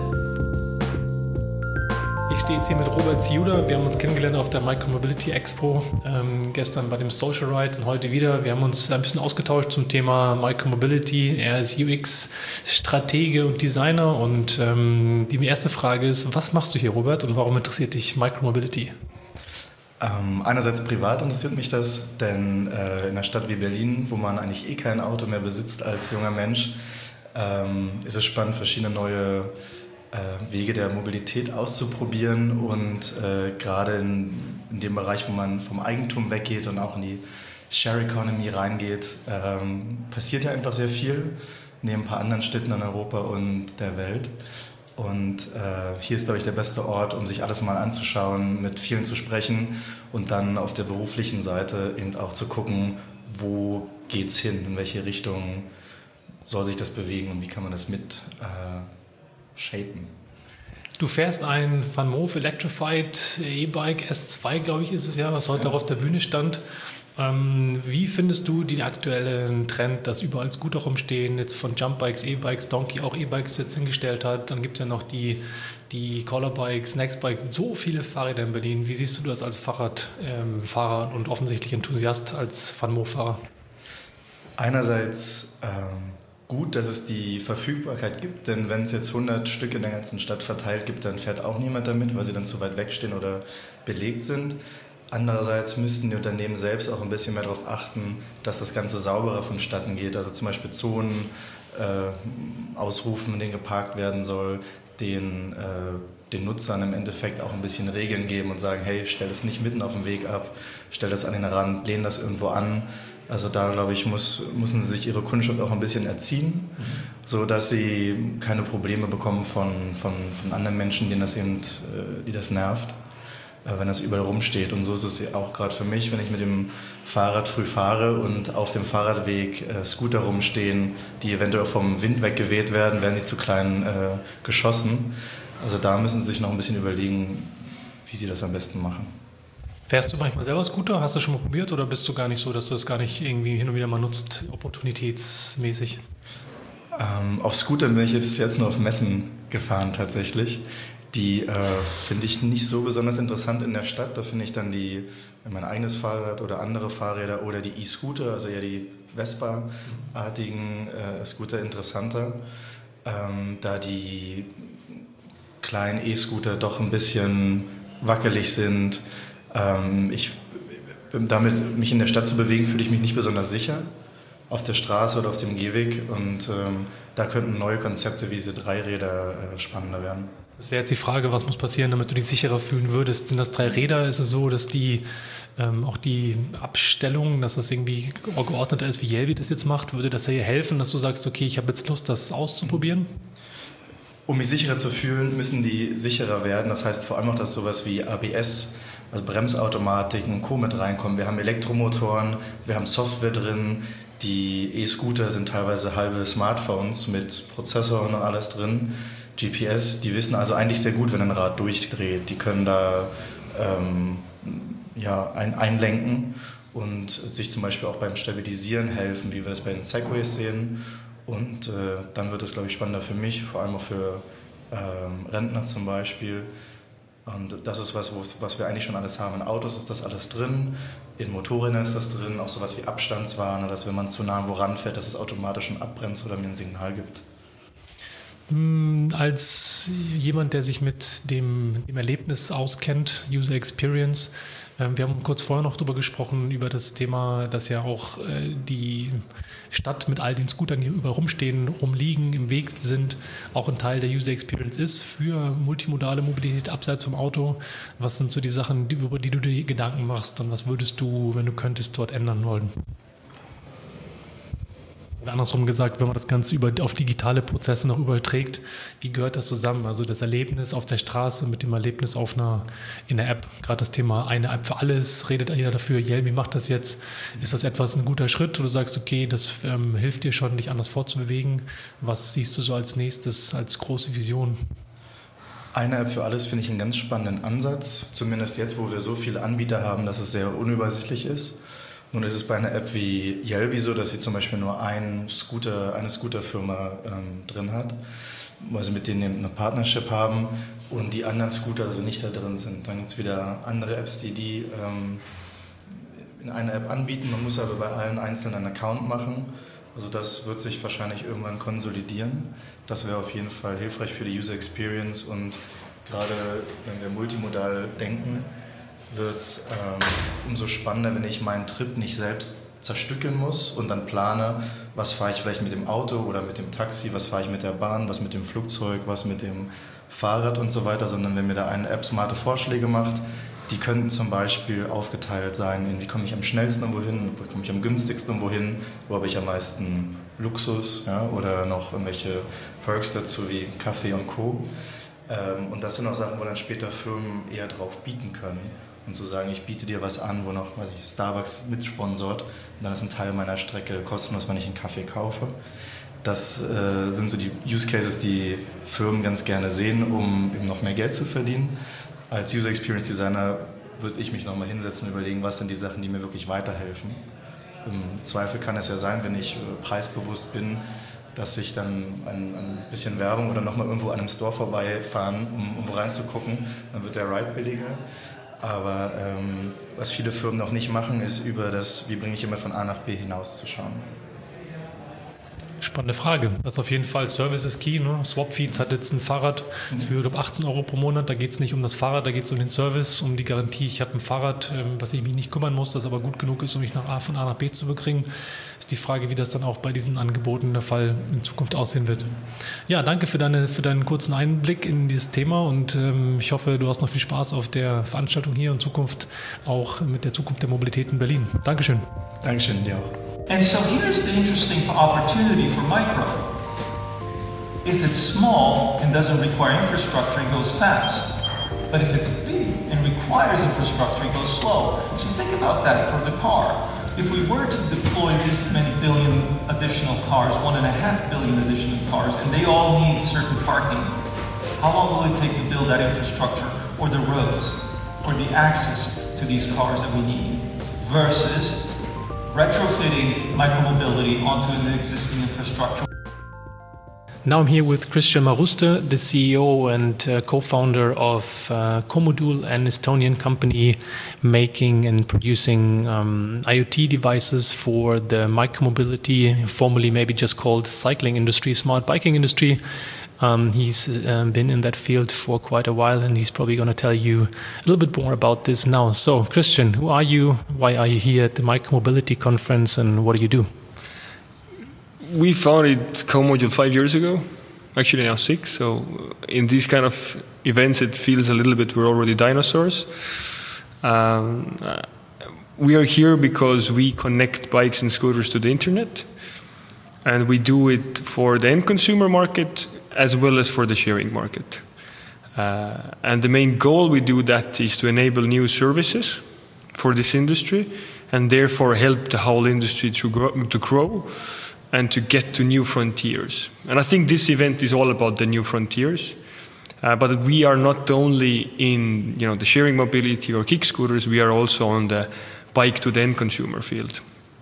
Ich stehe jetzt hier mit Robert Ziuda. Wir haben uns kennengelernt auf der Micromobility Expo, gestern bei dem Social Ride und heute wieder. Wir haben uns ein bisschen ausgetauscht zum Thema Micromobility. Er ist UX-Stratege und Designer und die erste Frage ist, was machst du hier, Robert, und warum interessiert dich Micromobility? Einerseits privat interessiert mich das, denn in einer Stadt wie Berlin, wo man eigentlich kein Auto mehr besitzt als junger Mensch, ist es spannend, verschiedene neue Wege der Mobilität auszuprobieren und gerade in dem Bereich, wo man vom Eigentum weggeht und auch in die Share Economy reingeht, passiert ja einfach sehr viel neben ein paar anderen Städten in Europa und der Welt. Und hier ist, glaube ich, der beste Ort, um sich alles mal anzuschauen, mit vielen zu sprechen und dann auf der beruflichen Seite eben auch zu gucken, wo geht's hin, in welche Richtung soll sich das bewegen und wie kann man das mit shapen. Du fährst ein Van Moof Electrified E-Bike S2, glaube ich, ist es ja, was heute auch auf der Bühne stand. Wie findest du den aktuellen Trend, dass überall Scooter rumstehen, jetzt von Jumpbikes, E-Bikes, Donkey auch E-Bikes jetzt hingestellt hat? Dann gibt es ja noch die die Collerbikes, Nextbikes, so viele Fahrräder in Berlin. Wie siehst du das als Fahrradfahrer und offensichtlich Enthusiast als Van-Moof-Fahrer? Einerseits gut, dass es die Verfügbarkeit gibt, denn wenn es jetzt 100 Stück in der ganzen Stadt verteilt gibt, dann fährt auch niemand damit, weil sie dann zu weit wegstehen oder belegt sind. Andererseits müssten die Unternehmen selbst auch ein bisschen mehr darauf achten, dass das Ganze sauberer vonstatten geht. Also zum Beispiel Zonen ausrufen, in denen geparkt werden soll, den Nutzern im Endeffekt auch ein bisschen Regeln geben und sagen, hey, stell es nicht mitten auf dem Weg ab, stell das an den Rand, lehn das irgendwo an. Also da, glaube ich, müssen sie sich ihre Kundschaft auch ein bisschen erziehen, sodass sie keine Probleme bekommen von anderen Menschen, die das nervt, wenn das überall rumsteht. Und so ist es auch gerade für mich, wenn ich mit dem Fahrrad früh fahre und auf dem Fahrradweg Scooter rumstehen, die eventuell vom Wind weggeweht werden die zu klein geschossen. Also da müssen sie sich noch ein bisschen überlegen, wie sie das am besten machen. Fährst du manchmal selber Scooter? Hast du schon mal probiert oder bist du gar nicht so, dass du das gar nicht irgendwie hin und wieder mal nutzt, opportunitätsmäßig? Auf Scooter bin ich bis jetzt nur auf Messen gefahren tatsächlich. Die finde ich nicht so besonders interessant in der Stadt. Da finde ich dann mein eigenes Fahrrad oder andere Fahrräder oder die E-Scooter, also eher die Vespa-artigen Scooter interessanter. Da die kleinen E-Scooter doch ein bisschen wackelig sind. Damit mich in der Stadt zu bewegen, fühle ich mich nicht besonders sicher auf der Straße oder auf dem Gehweg und da könnten neue Konzepte wie diese Dreiräder spannender werden. Das wäre jetzt die Frage, was muss passieren, damit du dich sicherer fühlen würdest? Sind das 3 Räder? Ist es so, dass auch die Abstellung, dass das irgendwie geordneter ist, wie Jelby das jetzt macht? Würde das dir helfen, dass du sagst, okay, ich habe jetzt Lust, das auszuprobieren? Um mich sicherer zu fühlen, müssen die sicherer werden. Das heißt vor allem auch, dass sowas wie ABS, also Bremsautomatiken und Co. mit reinkommen. Wir haben Elektromotoren, wir haben Software drin. Die E-Scooter sind teilweise halbe Smartphones mit Prozessoren und alles drin. GPS, die wissen also eigentlich sehr gut, wenn ein Rad durchdreht. Die können da einlenken und sich zum Beispiel auch beim Stabilisieren helfen, wie wir das bei den Segways sehen. Und dann wird es, glaube ich, spannender für mich, vor allem auch für Rentner zum Beispiel. Und das ist was wir eigentlich schon alles haben. In Autos ist das alles drin, in Motorrädern ist das drin, auch sowas wie Abstandswarner, dass wenn man zu nah woran fährt, dass es automatisch schon abbremst oder mir ein Signal gibt. Als jemand, der sich mit dem Erlebnis auskennt, User Experience, wir haben kurz vorher noch darüber gesprochen, über das Thema, dass ja auch die Stadt mit all den Scootern, die überall rumstehen, rumliegen, im Weg sind, auch ein Teil der User Experience ist für multimodale Mobilität abseits vom Auto. Was sind so die Sachen, über die du dir Gedanken machst und was würdest du, wenn du könntest, dort ändern wollen? Oder andersrum gesagt, wenn man das Ganze auf digitale Prozesse noch überträgt, wie gehört das zusammen? Also das Erlebnis auf der Straße mit dem Erlebnis in der App. Gerade das Thema eine App für alles, redet jeder dafür, Jelby macht das jetzt. Ist das ein guter Schritt, wo du sagst, okay, das hilft dir schon, dich anders fortzubewegen? Was siehst du so als nächstes, als große Vision? Eine App für alles finde ich einen ganz spannenden Ansatz, zumindest jetzt, wo wir so viele Anbieter haben, dass es sehr unübersichtlich ist. Nun ist es bei einer App wie Jelby so, dass sie zum Beispiel nur eine Scooterfirma drin hat, weil sie mit denen eben eine Partnership haben und die anderen Scooter also nicht da drin sind. Dann gibt es wieder andere Apps, die in einer App anbieten. Man muss aber bei allen einzelnen einen Account machen. Also das wird sich wahrscheinlich irgendwann konsolidieren. Das wäre auf jeden Fall hilfreich für die User Experience und gerade wenn wir multimodal denken, wird es umso spannender, wenn ich meinen Trip nicht selbst zerstückeln muss und dann plane, was fahre ich vielleicht mit dem Auto oder mit dem Taxi, was fahre ich mit der Bahn, was mit dem Flugzeug, was mit dem Fahrrad und so weiter, sondern wenn mir da eine App smarte Vorschläge macht, die könnten zum Beispiel aufgeteilt sein in wie komme ich am schnellsten irgendwo hin, wo komme ich am günstigsten irgendwo hin, wo habe ich am meisten Luxus, ja, oder noch irgendwelche Perks dazu wie Kaffee und Co. Und das sind auch Sachen, wo dann später Firmen eher drauf bieten können. Und zu sagen, ich biete dir was an, wo noch Starbucks mitsponsort und dann ist ein Teil meiner Strecke kostenlos, wenn ich einen Kaffee kaufe. Das sind so die Use Cases, die Firmen ganz gerne sehen, um eben noch mehr Geld zu verdienen. Als User Experience Designer würde ich mich nochmal hinsetzen und überlegen, was sind die Sachen, die mir wirklich weiterhelfen. Im Zweifel kann es ja sein, wenn ich preisbewusst bin, dass ich dann ein bisschen Werbung oder nochmal irgendwo an einem Store vorbeifahren, um reinzugucken, dann wird der Ride billiger. Aber was viele Firmen noch nicht machen, ist über das, wie bringe ich jemand von A nach B hinauszuschauen. Spannende Frage. Das ist auf jeden Fall Service is key. Ne? Swapfeeds hat jetzt ein Fahrrad für 18 € pro Monat. Da geht es nicht um das Fahrrad, da geht es um den Service, um die Garantie. Ich habe ein Fahrrad, was ich mich nicht kümmern muss, das aber gut genug ist, um mich von A nach B zu bekriegen. Ist die Frage, wie das dann auch bei diesen Angeboten der Fall in Zukunft aussehen wird. Ja, danke für deinen kurzen Einblick in dieses Thema und ich hoffe, du hast noch viel Spaß auf der Veranstaltung hier in Zukunft, auch mit der Zukunft der Mobilität in Berlin. Dankeschön. Dankeschön, dir auch. And so here's the interesting opportunity for micro. If it's small and doesn't require infrastructure, it goes fast. But if it's big and requires infrastructure, it goes slow. So think about that for the car. If we were to deploy this many billion additional cars, 1.5 billion additional cars, and they all need certain parking, how long will it take to build that infrastructure, or the roads, or the access to these cars that we need, versus retrofitting micromobility onto an existing infrastructure? Now I'm here with Christian Maruste, the CEO and co-founder of Comodul, an Estonian company making and producing IoT devices for the micromobility, formerly maybe just called cycling industry, smart biking industry. He's been in that field for quite a while, and he's probably going to tell you a little bit more about this now. So, Christian, who are you? Why are you here at the Micromobility Conference, and what do you do? We founded Comodul 5 years ago, actually now 6. So in these kind of events, it feels a little bit we're already dinosaurs. We are here because we connect bikes and scooters to the internet, and we do it for the end consumer market as well as for the sharing market. And the main goal we do that is to enable new services for this industry and therefore help the whole industry to grow and to get to new frontiers. And I think this event is all about the new frontiers. But we are not only in the sharing mobility or kick scooters, we are also on the bike to the end consumer field.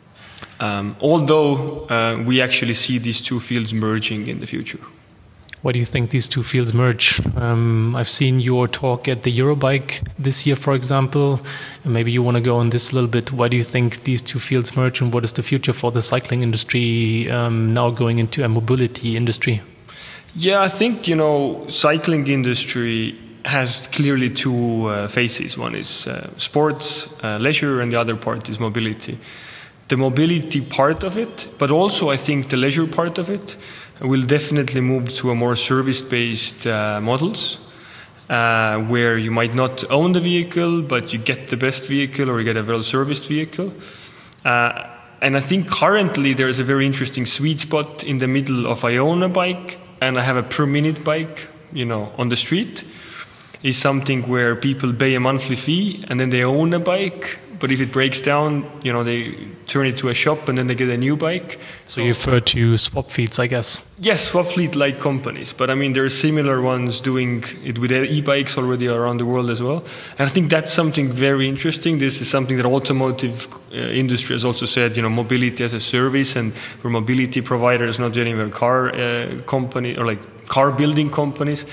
Although we actually see these two fields merging in the future. Why do you think these two fields merge? I've seen your talk at the Eurobike this year, for example. And maybe you want to go on this a little bit. Why do you think these two fields merge, and what is the future for the cycling industry now going into a mobility industry? Yeah, I think, cycling industry has clearly two phases. One is sports, leisure, and the other part is mobility. The mobility part of it, but also I think the leisure part of it, will definitely move to a more service-based models, where you might not own the vehicle, but you get the best vehicle or you get a well-serviced vehicle. And I think currently there's a very interesting sweet spot in the middle of I own a bike and I have a per-minute bike, on the street, is something where people pay a monthly fee and then they own a bike. But if it breaks down, they turn it to a shop and then they get a new bike. So you refer to Swapfeeds, I guess? Yes, Swapfleet-like companies. But there are similar ones doing it with e-bikes already around the world as well. And I think that's something very interesting. This is something that automotive industry has also said, mobility as a service, and we're mobility providers, not anywhere car company or like car building companies.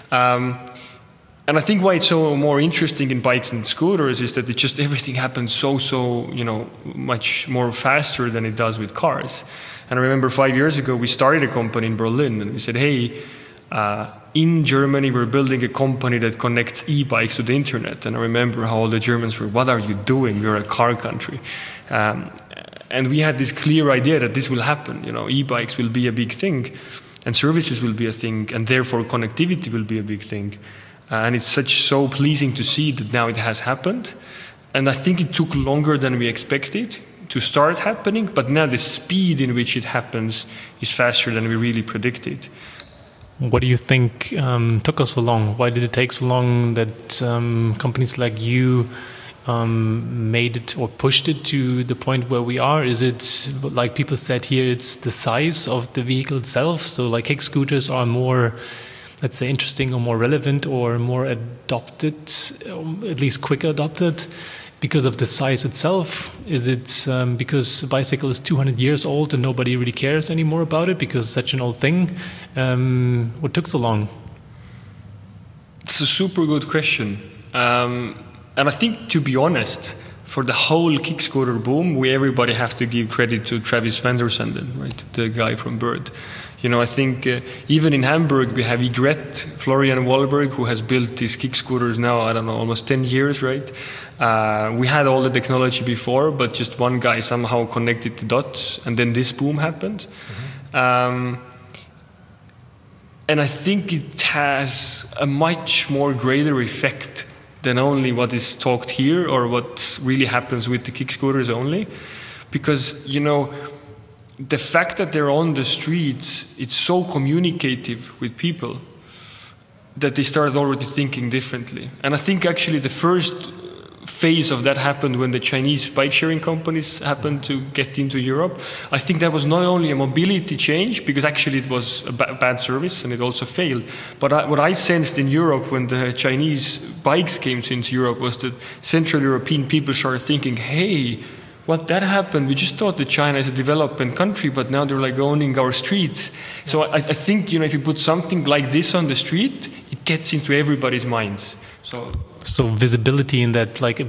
And I think why it's so more interesting in bikes and scooters is that everything happens so much more faster than it does with cars. And I remember 5 years ago, we started a company in Berlin and we said, hey, in Germany, we're building a company that connects e-bikes to the internet. And I remember how all the Germans were, what are you doing? We're a car country. And we had this clear idea that this will happen. E-bikes will be a big thing and services will be a thing, and therefore connectivity will be a big thing. And it's so pleasing to see that now it has happened. And I think it took longer than we expected to start happening, but now the speed in which it happens is faster than we really predicted. What do you think took us so long? Why did it take so long that companies like you made it or pushed it to the point where we are? Is it, like people said here, it's the size of the vehicle itself? So like kick scooters are more, let's say, interesting or more relevant or more adopted, at least quicker adopted. because of the size itself? Is it because the bicycle is 200 years old and nobody really cares anymore about it because it's such an old thing? What took so long? It's a super good question. And I think, to be honest, for the whole kick scooter boom, everybody have to give credit to Travis van der Sanden, right? The guy from Bird. You know, I think even in Hamburg, we have Egret, Florian Wahlberg, who has built these kick scooters now, I don't know, almost 10 years, right? We had all the technology before, but just one guy somehow connected the dots, and then this boom happened. And I think it has a much more greater effect than only what is talked here or what really happens with the kick scooters only. Because, you know, the fact that they're on the streets, it's so communicative with people that they started already thinking differently. And I think actually the first phase of that happened when the Chinese bike sharing companies happened to get into Europe. I think that was not only a mobility change, because actually it was a bad service and it also failed. But what I sensed in Europe when the Chinese bikes came into Europe was that Central European people started thinking, hey, what that happened, we just thought that China is a developing country, but now they're like owning our streets. So I think, you know, if you put something like this on the street, it gets into everybody's minds. So visibility in that, like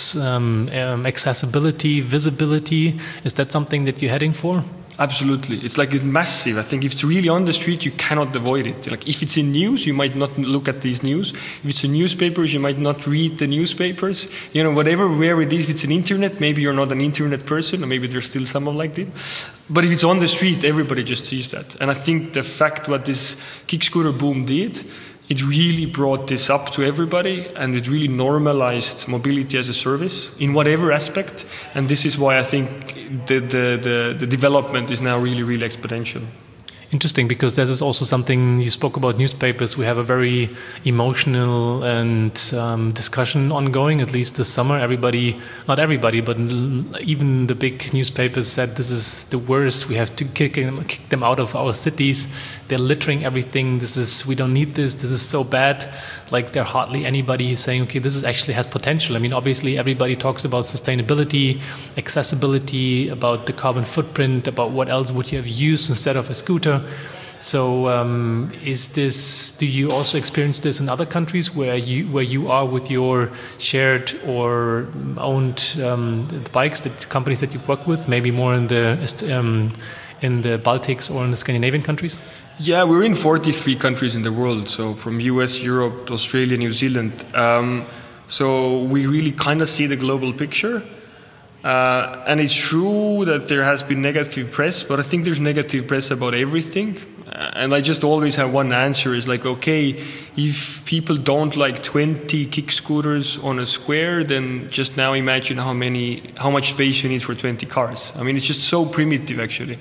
accessibility, visibility, is that something that you're heading for? Absolutely. It's like it's massive. I think if it's really on the street, you cannot avoid it. Like if it's in news, you might not look at these news. If it's in newspapers, you might not read the newspapers. You know, whatever, where it is, if it's an internet, maybe you're not an internet person, or maybe there's still someone like that. But if it's on the street, everybody just sees that. And I think the fact what this kick scooter boom did, it really brought this up to everybody, and it really normalized mobility as a service in whatever aspect. And this is why I think the development is now really, really exponential. Interesting, because this is also something you spoke about newspapers. We have a very emotional and discussion ongoing, at least this summer. Everybody, not everybody, but even the big newspapers said this is the worst. We have to kick them out of our cities. They're littering everything. We don't need this. This is so bad. Like there hardly anybody saying, okay, this is actually has potential. I mean, obviously everybody talks about sustainability, accessibility, about the carbon footprint, about what else would you have used instead of a scooter. So do you also experience this in other countries where you are with your shared or owned bikes, the companies that you work with, maybe more in the Baltics or in the Scandinavian countries? Yeah, we're in 43 countries in the world, so from US, Europe, Australia, New Zealand. So we really kind of see the global picture. And it's true that there has been negative press, but I think there's negative press about everything. And I just always have one answer, is like, okay, if people don't like 20 kick scooters on a square, then just now imagine how much space you need for 20 cars. I mean, it's just so primitive, actually.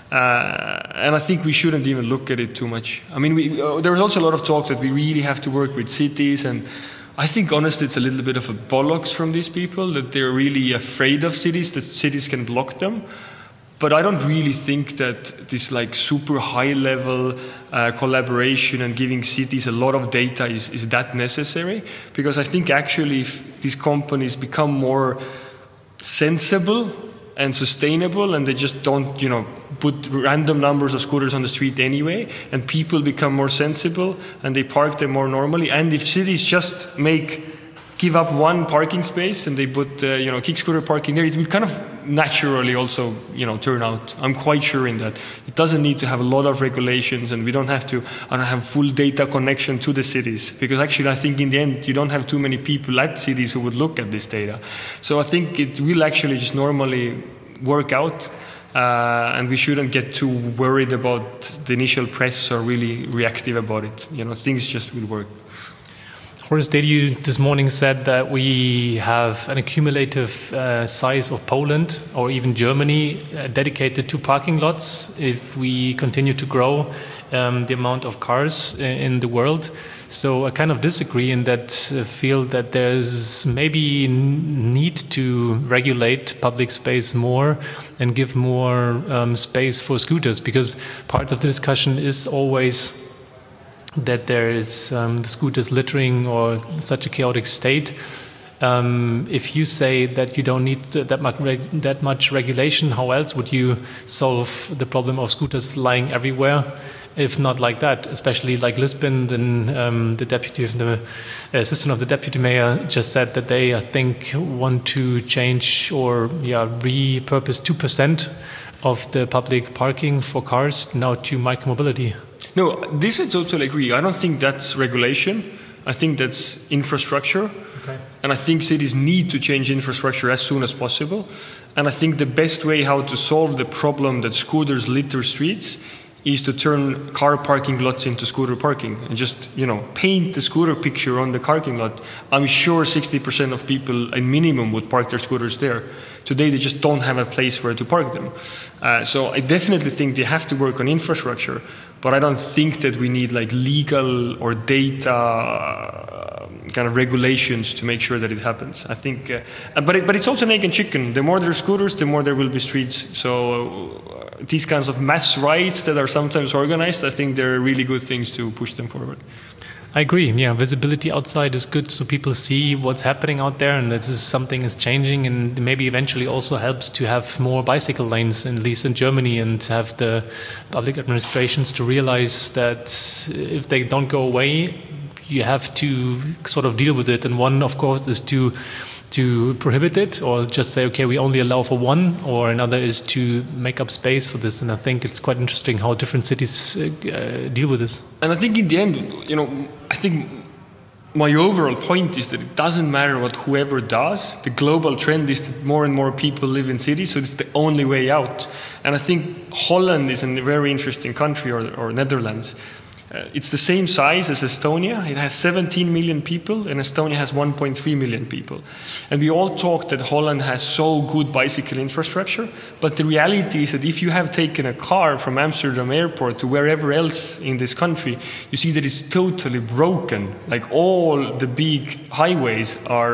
And I think we shouldn't even look at it too much. I mean, there was also a lot of talk that we really have to work with cities, and I think honestly it's a little bit of a bollocks from these people, that they're really afraid of cities, that cities can block them. But I don't really think that this like super high level collaboration and giving cities a lot of data is that necessary, because I think actually if these companies become more sensible and sustainable, and they just don't, put random numbers of scooters on the street anyway, and people become more sensible and they park them more normally. And if cities just give up one parking space and they put, kick scooter parking there, it will kind of naturally also, turn out. I'm quite sure in that. It doesn't need to have a lot of regulations, and we don't have to have full data connection to the cities, because actually I think in the end you don't have too many people at cities who would look at this data. So I think it will actually just normally work out, and we shouldn't get too worried about the initial press or really reactive about it. Things just will work. Horace Dediu this morning said that we have an accumulative size of Poland or even Germany dedicated to parking lots if we continue to grow the amount of cars in the world. So I kind of disagree in that field, that there's maybe need to regulate public space more and give more space for scooters, because part of the discussion is always that there is the scooters littering or such a chaotic state. If you say that you don't need that much regulation, how else would you solve the problem of scooters lying everywhere? If not like that, especially like Lisbon, then the assistant of the deputy mayor just said that they, I think, want to change or repurpose 2% of the public parking for cars now to micromobility. No, this I totally agree. I don't think that's regulation. I think that's infrastructure. Okay. And I think cities need to change infrastructure as soon as possible. And I think the best way how to solve the problem that scooters litter streets is to turn car parking lots into scooter parking and just, paint the scooter picture on the parking lot. I'm sure 60% of people in minimum would park their scooters there. Today they just don't have a place where to park them. So I definitely think they have to work on infrastructure, but I don't think that we need like legal or data kind of regulations to make sure that it happens. I think, but it's also an egg and chicken. The more there are scooters, the more there will be streets. So these kinds of mass rides that are sometimes organized, I think they're really good things to push them forward. I agree. Yeah, visibility outside is good, so people see what's happening out there, and that something is changing, and maybe eventually also helps to have more bicycle lanes, at least in Germany, and have the public administrations to realize that if they don't go away, you have to sort of deal with it. And one, of course, is to prohibit it, or just say, okay, we only allow for one, or another is to make up space for this. And I think it's quite interesting how different cities deal with this. And I think in the end, I think my overall point is that it doesn't matter what whoever does. The global trend is that more and more people live in cities, so it's the only way out. And I think Holland is a very interesting country, or Netherlands. It's the same size as Estonia. It has 17 million people, and Estonia has 1.3 million people. And we all talk that Holland has so good bicycle infrastructure, but the reality is that if you have taken a car from Amsterdam airport to wherever else in this country, you see that it's totally broken. Like all the big highways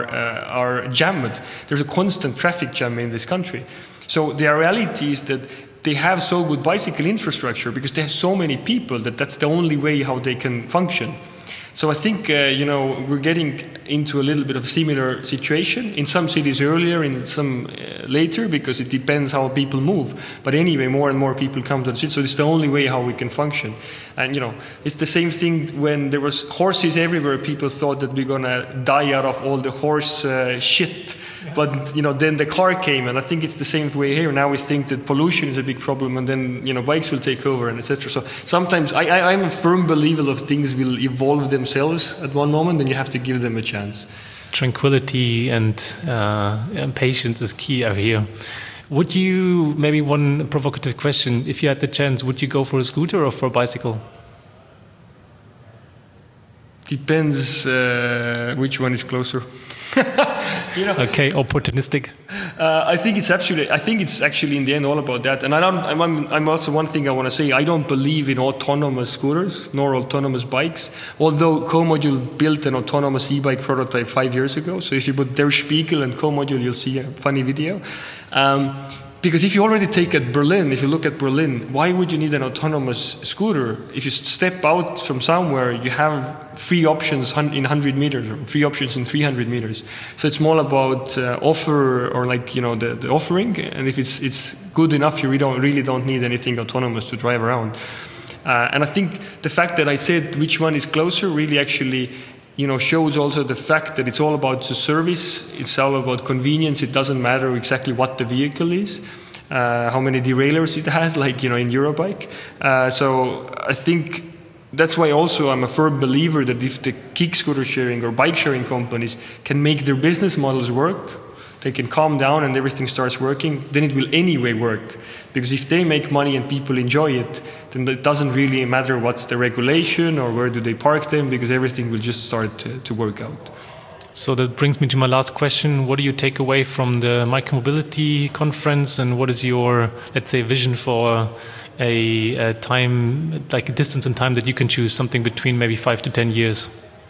are jammed. There's a constant traffic jam in this country. So the reality is that they have so good bicycle infrastructure because they have so many people that's the only way how they can function. So I think, we're getting into a little bit of a similar situation. In some cities earlier, in some later, because it depends how people move. But anyway, more and more people come to the city, so it's the only way how we can function. And, it's the same thing when there was horses everywhere. People thought that we're going to die out of all the horse shit. But, then the car came, and I think it's the same way here. Now we think that pollution is a big problem, and then, bikes will take over, and etc. So sometimes I'm a firm believer of things will evolve themselves at one moment, and you have to give them a chance. Tranquility and patience is key out here. Would you, maybe one provocative question, if you had the chance, would you go for a scooter or for a bicycle? Depends which one is closer. Okay, opportunistic. I think it's actually in the end all about that. And I'm also one thing I want to say. I don't believe in autonomous scooters nor autonomous bikes. Although Co-Module built an autonomous e-bike prototype 5 years ago. So if you put Der Spiegel and Co-Module, you'll see a funny video. Because if you already if you look at Berlin, why would you need an autonomous scooter? If you step out from somewhere, you have free options in 100 meters or free options in 300 meters. So it's more about offer or the offering. And if it's good enough, you really don't need anything autonomous to drive around. And I think the fact that I said which one is closer really actually shows also the fact that it's all about the service, it's all about convenience. It doesn't matter exactly what the vehicle is, how many derailleurs it has, like in Eurobike. So I think that's why also I'm a firm believer that if the kick scooter sharing or bike sharing companies can make their business models work, they can calm down and everything starts working, then it will anyway work. Because if they make money and people enjoy it, then it doesn't really matter what's the regulation or where do they park them, because everything will just start to work out. So that brings me to my last question. What do you take away from the Micromobility conference, and what is your, let's say, vision for a time, like a distance and time that you can choose, something between maybe 5 to 10 years?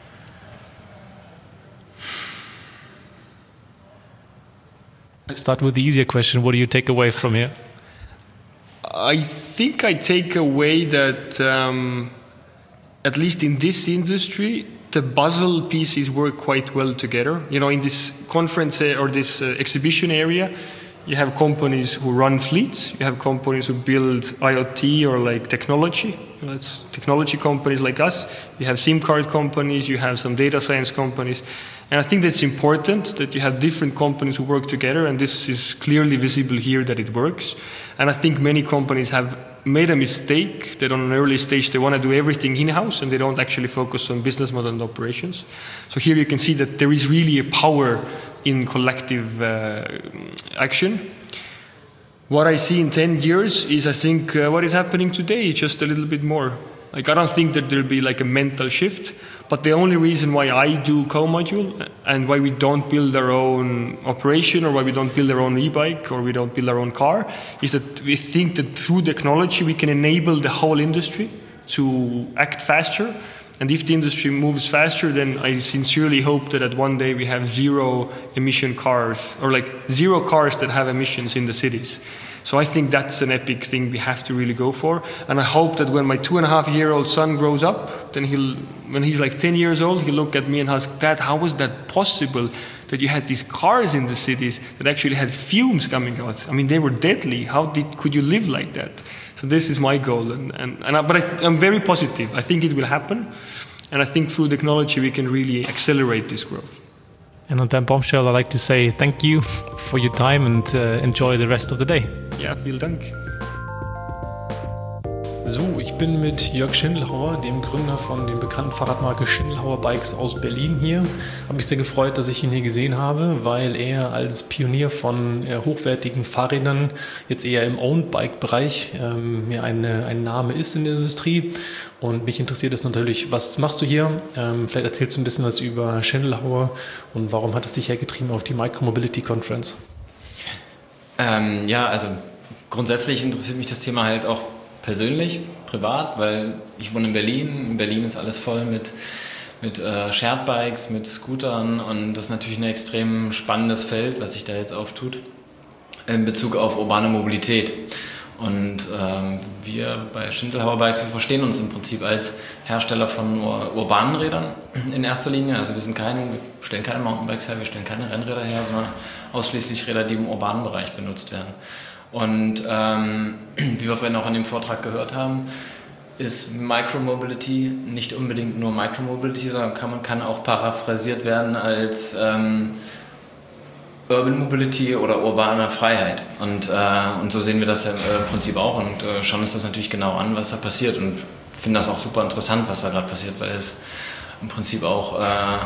Start with the easier question. What do you take away from here? I think I take away that, at least in this industry, the puzzle pieces work quite well together. You know, in this conference or this exhibition area, you have companies who run fleets, you have companies who build IoT or like technology. You know, it's technology companies like us. You have SIM card companies, you have some data science companies. And I think that's important that you have different companies who work together, and this is clearly visible here that it works. And I think many companies have made a mistake that on an early stage they want to do everything in-house and they don't actually focus on business model and operations. So here you can see that there is really a power in collective action. What I see in 10 years is, I think, what is happening today, just a little bit more. Like, I don't think that there'll be like a mental shift, but the only reason why I do co-module and why we don't build our own operation or why we don't build our own e-bike or we don't build our own car is that we think that through technology we can enable the whole industry to act faster. And if the industry moves faster, then I sincerely hope that at one day we have zero emission cars or like zero cars that have emissions in the cities. So I think that's an epic thing we have to really go for. And I hope that when my 2.5-year-old son grows up, then when he's like 10 years old, he'll look at me and ask, Dad, how was that possible that you had these cars in the cities that actually had fumes coming out? I mean, they were deadly. Could you live like that? So this is my goal. But I'm very positive. I think it will happen. And I think through technology we can really accelerate this growth. And on that bombshell, I'd like to say thank you for your time and enjoy the rest of the day. Ja, vielen Dank. So, ich bin mit Jörg Schindelhauer, dem Gründer von der bekannten Fahrradmarke Schindelhauer Bikes aus Berlin hier. Habe mich sehr gefreut, dass ich ihn hier gesehen habe, weil er als Pionier von hochwertigen Fahrrädern jetzt eher im Owned-Bike-Bereich ein Name ist in der Industrie. Und mich interessiert es natürlich, was machst du hier? Vielleicht erzählst du ein bisschen was über Schindelhauer und warum hat es dich hergetrieben auf die Micromobility Conference? Also grundsätzlich interessiert mich das Thema halt auch persönlich, privat, weil ich wohne in Berlin. In Berlin ist alles voll mit Shared Bikes, mit Scootern und das ist natürlich ein extrem spannendes Feld, was sich da jetzt auftut in Bezug auf urbane Mobilität. Und wir bei Schindelhauer Bikes, wir verstehen uns im Prinzip als Hersteller von urbanen Rädern in erster Linie. Also wir stellen keine Mountainbikes her, wir stellen keine Rennräder her, sondern ausschließlich Räder, die im urbanen Bereich benutzt werden. Und wie wir vorhin auch an dem Vortrag gehört haben, ist Micromobility nicht unbedingt nur Micromobility, sondern kann auch paraphrasiert werden als Urban Mobility oder urbane Freiheit. Und so sehen wir das ja im Prinzip auch und schauen uns das natürlich genau an, was da passiert und finden das auch super interessant, was da gerade passiert, weil es im Prinzip auch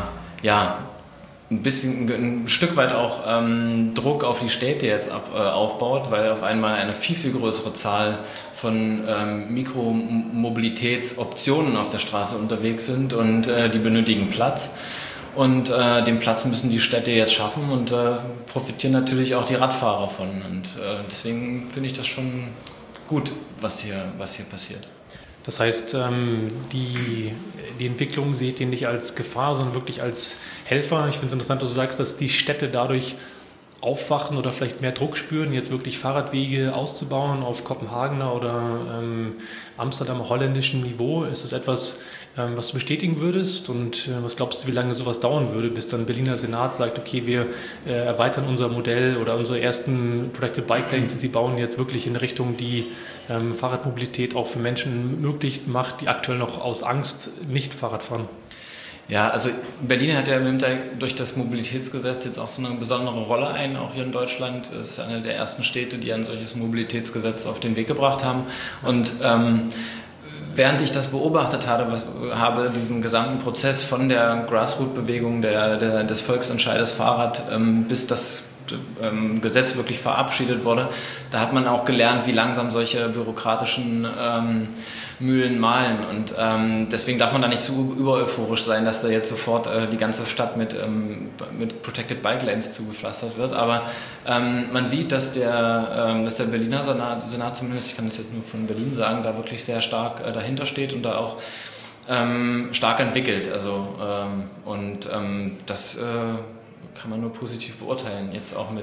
ein Stück weit auch Druck auf die Städte jetzt aufbaut, weil auf einmal eine viel, viel größere Zahl von Mikromobilitätsoptionen auf der Straße unterwegs sind und die benötigen Platz. Und den Platz müssen die Städte jetzt schaffen und profitieren natürlich auch die Radfahrer von. Und deswegen finde ich das schon gut, was hier passiert. Das heißt, die Entwicklung seht ihr nicht als Gefahr, sondern wirklich als Helfer. Ich finde es interessant, dass du sagst, dass die Städte dadurch aufwachen oder vielleicht mehr Druck spüren, jetzt wirklich Fahrradwege auszubauen auf Kopenhagener oder Amsterdamer holländischem Niveau. Ist das etwas, was du bestätigen würdest? Und was glaubst du, wie lange sowas dauern würde, bis dann Berliner Senat sagt, okay, wir erweitern unser Modell oder unsere ersten Protected Bike Lanes, die sie bauen, jetzt wirklich in Richtung, die Fahrradmobilität auch für Menschen möglich macht, die aktuell noch aus Angst nicht Fahrrad fahren? Ja, also Berlin hat ja durch das Mobilitätsgesetz jetzt auch so eine besondere Rolle ein, auch hier in Deutschland. Es ist eine der ersten Städte, die ein solches Mobilitätsgesetz auf den Weg gebracht haben. Und während ich das beobachtet habe, diesen gesamten Prozess von der Grassroot-Bewegung des Volksentscheides Fahrrad bis das Gesetz wirklich verabschiedet wurde, da hat man auch gelernt, wie langsam solche bürokratischen Mühlen mahlen und deswegen darf man da nicht zu übereuphorisch sein, dass da jetzt sofort die ganze Stadt mit Protected Bike Lanes zugepflastert wird, aber man sieht, dass der Berliner Senat zumindest, ich kann das jetzt nur von Berlin sagen, da wirklich sehr stark dahinter steht und da auch stark entwickelt, das kann man nur positiv beurteilen, jetzt auch mit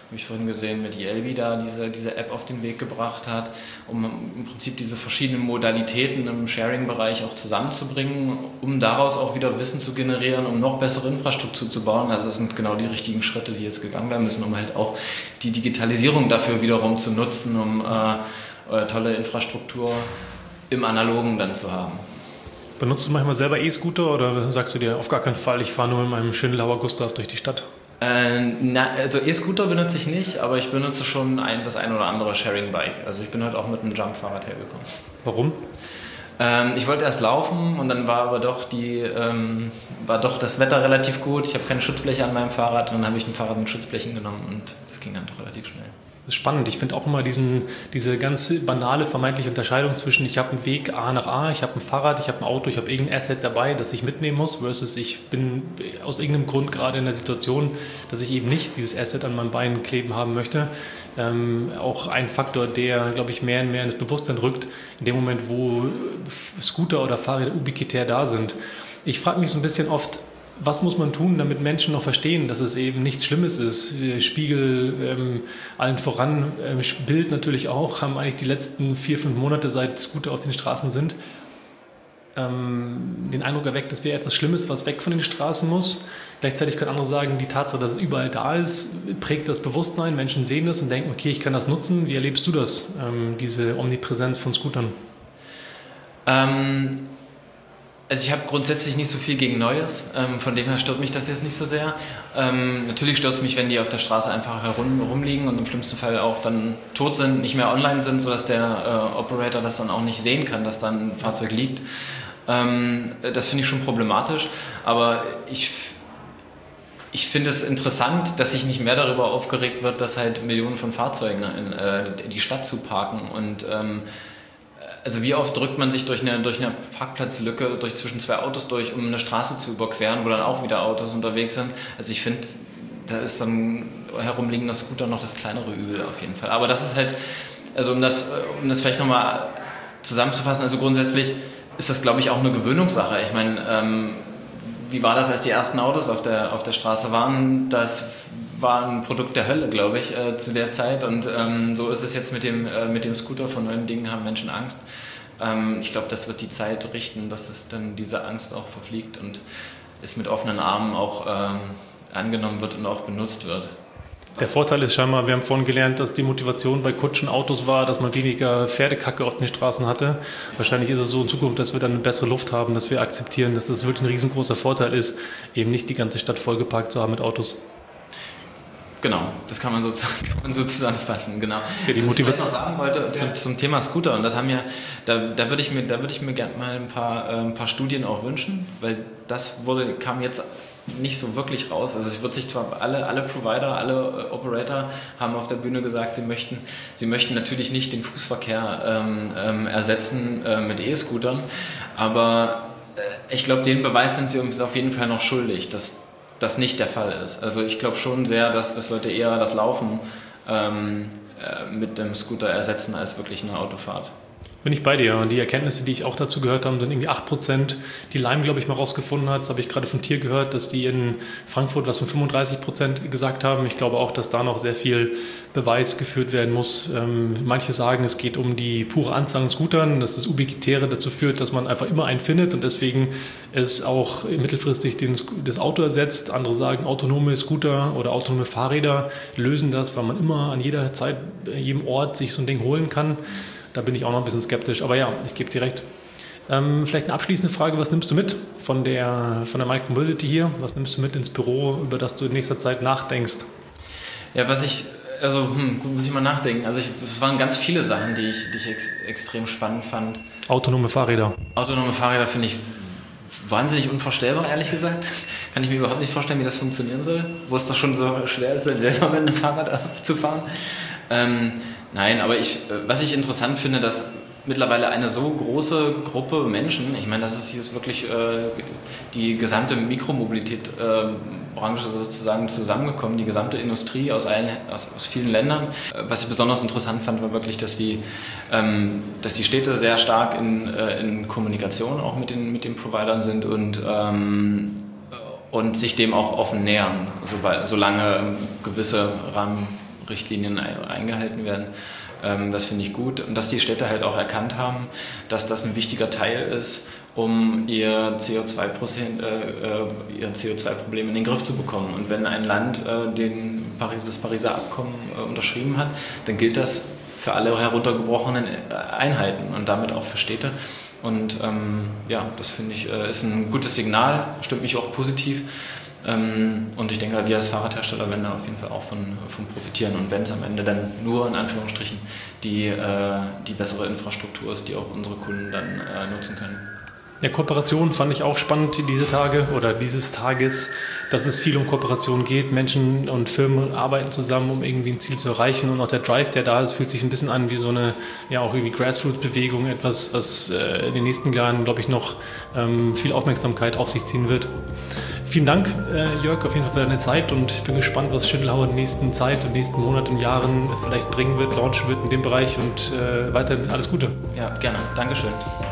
ich vorhin gesehen, mit Yelby da diese App auf den Weg gebracht hat, um im Prinzip diese verschiedenen Modalitäten im Sharing-Bereich auch zusammenzubringen, um daraus auch wieder Wissen zu generieren, um noch bessere Infrastruktur zu bauen. Also das sind genau die richtigen Schritte, die jetzt gegangen werden müssen, um halt auch die Digitalisierung dafür wiederum zu nutzen, um tolle Infrastruktur im Analogen dann zu haben. Benutzt du manchmal selber E-Scooter oder sagst du dir auf gar keinen Fall, ich fahre nur mit meinem Schindlauer Gustav durch die Stadt? Also E-Scooter benutze ich nicht, aber ich benutze schon das ein oder andere Sharing-Bike. Also ich bin heute auch mit einem Jump-Fahrrad hergekommen. Warum? Ich wollte erst laufen und dann war aber doch das Wetter relativ gut. Ich habe keine Schutzbleche an meinem Fahrrad und dann habe ich ein Fahrrad mit Schutzblechen genommen und das ging dann doch relativ schnell. Das ist spannend. Ich finde auch immer diese ganz banale vermeintliche Unterscheidung zwischen ich habe einen Weg A nach A, ich habe ein Fahrrad, ich habe ein Auto, ich habe irgendein Asset dabei, das ich mitnehmen muss, versus ich bin aus irgendeinem Grund gerade in der Situation, dass ich eben nicht dieses Asset an meinem Bein kleben haben möchte. Auch ein Faktor, der, glaube ich, mehr und mehr ins Bewusstsein rückt, in dem Moment, wo Scooter oder Fahrräder ubiquitär da sind. Ich frage mich so ein bisschen oft, was muss man tun, damit Menschen noch verstehen, dass es eben nichts Schlimmes ist? Spiegel, allen voran, Bild natürlich auch, haben eigentlich die letzten 4-5 Monate, seit Scooter auf den Straßen sind, den Eindruck erweckt, es wäre etwas Schlimmes, was weg von den Straßen muss. Gleichzeitig können andere sagen, die Tatsache, dass es überall da ist, prägt das Bewusstsein. Menschen sehen das und denken, okay, ich kann das nutzen. Wie erlebst du das, diese Omnipräsenz von Scootern? Also ich habe grundsätzlich nicht so viel gegen Neues, von dem her stört mich das jetzt nicht so sehr. Natürlich stört es mich, wenn die auf der Straße einfach herumliegen und im schlimmsten Fall auch dann tot sind, nicht mehr online sind, sodass der Operator das dann auch nicht sehen kann, dass dann ein Fahrzeug liegt. Das finde ich schon problematisch, aber ich finde es interessant, dass sich nicht mehr darüber aufgeregt wird, dass halt Millionen von Fahrzeugen in die Stadt zuparken und also wie oft drückt man sich durch eine Parkplatzlücke zwischen zwei Autos durch, um eine Straße zu überqueren, wo dann auch wieder Autos unterwegs sind. Also ich finde, da ist so ein herumliegender Scooter noch das kleinere Übel auf jeden Fall. Aber das ist halt, also um das vielleicht nochmal zusammenzufassen, also grundsätzlich ist das, glaube ich, auch eine Gewöhnungssache. Ich meine, wie war das, als die ersten Autos auf der Straße waren? Das war ein Produkt der Hölle, glaube ich, zu der Zeit. Und so ist es jetzt mit dem Scooter. Von neuen Dingen haben Menschen Angst. Ich glaube, das wird die Zeit richten, dass es dann diese Angst auch verfliegt und es mit offenen Armen auch angenommen wird und auch benutzt wird. Der Vorteil ist scheinbar, wir haben vorhin gelernt, dass die Motivation bei Kutschen, Autos war, dass man weniger Pferdekacke auf den Straßen hatte. Wahrscheinlich ist es so in Zukunft, dass wir dann eine bessere Luft haben, dass wir akzeptieren, dass das wirklich ein riesengroßer Vorteil ist, eben nicht die ganze Stadt vollgeparkt zu haben mit Autos. Genau, das kann man so zusammenfassen, genau. Ja, die was ich noch sagen wollte zum Thema Scooter, und das haben ja, da würde ich mir gerne mal ein paar Studien auch wünschen, weil das kam jetzt nicht so wirklich raus. Also es wird sich zwar alle Provider, alle Operator haben auf der Bühne gesagt, sie möchten natürlich nicht den Fußverkehr ersetzen mit E-Scootern, aber ich glaube, den Beweis sind sie uns auf jeden Fall noch schuldig, dass das nicht der Fall ist. Also ich glaube schon sehr, dass Leute eher das Laufen mit dem Scooter ersetzen als wirklich eine Autofahrt. Bin ich bei dir. Und die Erkenntnisse, die ich auch dazu gehört habe, sind irgendwie 8%, die Lime, glaube ich, mal rausgefunden hat. Das habe ich gerade von Tier gehört, dass die in Frankfurt was von 35% gesagt haben. Ich glaube auch, dass da noch sehr viel Beweis geführt werden muss. Manche sagen, es geht um die pure Anzahl an Scootern, dass das Ubiquitäre dazu führt, dass man einfach immer einen findet und deswegen es auch mittelfristig das Auto ersetzt. Andere sagen, autonome Scooter oder autonome Fahrräder lösen das, weil man immer an jeder Zeit, jedem Ort sich so ein Ding holen kann. Da bin ich auch noch ein bisschen skeptisch. Aber ja, ich gebe dir recht. Vielleicht eine abschließende Frage. Was nimmst du mit von der Micromobility hier? Was nimmst du mit ins Büro, über das du in nächster Zeit nachdenkst? Ja, muss ich mal nachdenken. Also es waren ganz viele Sachen, die ich extrem spannend fand. Autonome Fahrräder. Autonome Fahrräder finde ich wahnsinnig unvorstellbar, ehrlich gesagt. Kann ich mir überhaupt nicht vorstellen, wie das funktionieren soll. Wo es doch schon so schwer ist, selber mit einem Fahrrad zu fahren. Nein, aber was ich interessant finde, dass mittlerweile eine so große Gruppe Menschen, ich meine, das ist jetzt wirklich die gesamte Mikromobilität-Branche sozusagen zusammengekommen, die gesamte Industrie aus vielen Ländern. Was ich besonders interessant fand, war wirklich, dass die Städte sehr stark in Kommunikation auch mit den Providern sind und sich dem auch offen nähern, solange gewisse Richtlinien eingehalten werden. Das finde ich gut. Und dass die Städte halt auch erkannt haben, dass das ein wichtiger Teil ist, um ihr CO2-Problem in den Griff zu bekommen. Und wenn ein Land das Pariser Abkommen unterschrieben hat, dann gilt das für alle heruntergebrochenen Einheiten und damit auch für Städte. Und das finde ich ist ein gutes Signal, stimmt mich auch positiv. Und ich denke, wir als Fahrradhersteller werden da auf jeden Fall auch von profitieren. Und wenn es am Ende dann nur in Anführungsstrichen die bessere Infrastruktur ist, die auch unsere Kunden dann nutzen können. Ja, Kooperation fand ich auch spannend diese Tage oder dieses Tages, dass es viel um Kooperation geht. Menschen und Firmen arbeiten zusammen, um irgendwie ein Ziel zu erreichen. Und auch der Drive, der da ist, fühlt sich ein bisschen an wie so eine, ja auch irgendwie Grassroots-Bewegung, etwas, was in den nächsten Jahren, glaube ich, noch viel Aufmerksamkeit auf sich ziehen wird. Vielen Dank, Jörg, auf jeden Fall für deine Zeit und ich bin gespannt, was Schüttelhauer in der nächsten Zeit, in den nächsten Monaten und Jahren vielleicht bringen wird, launchen wird in dem Bereich und weiterhin alles Gute. Ja, gerne. Dankeschön.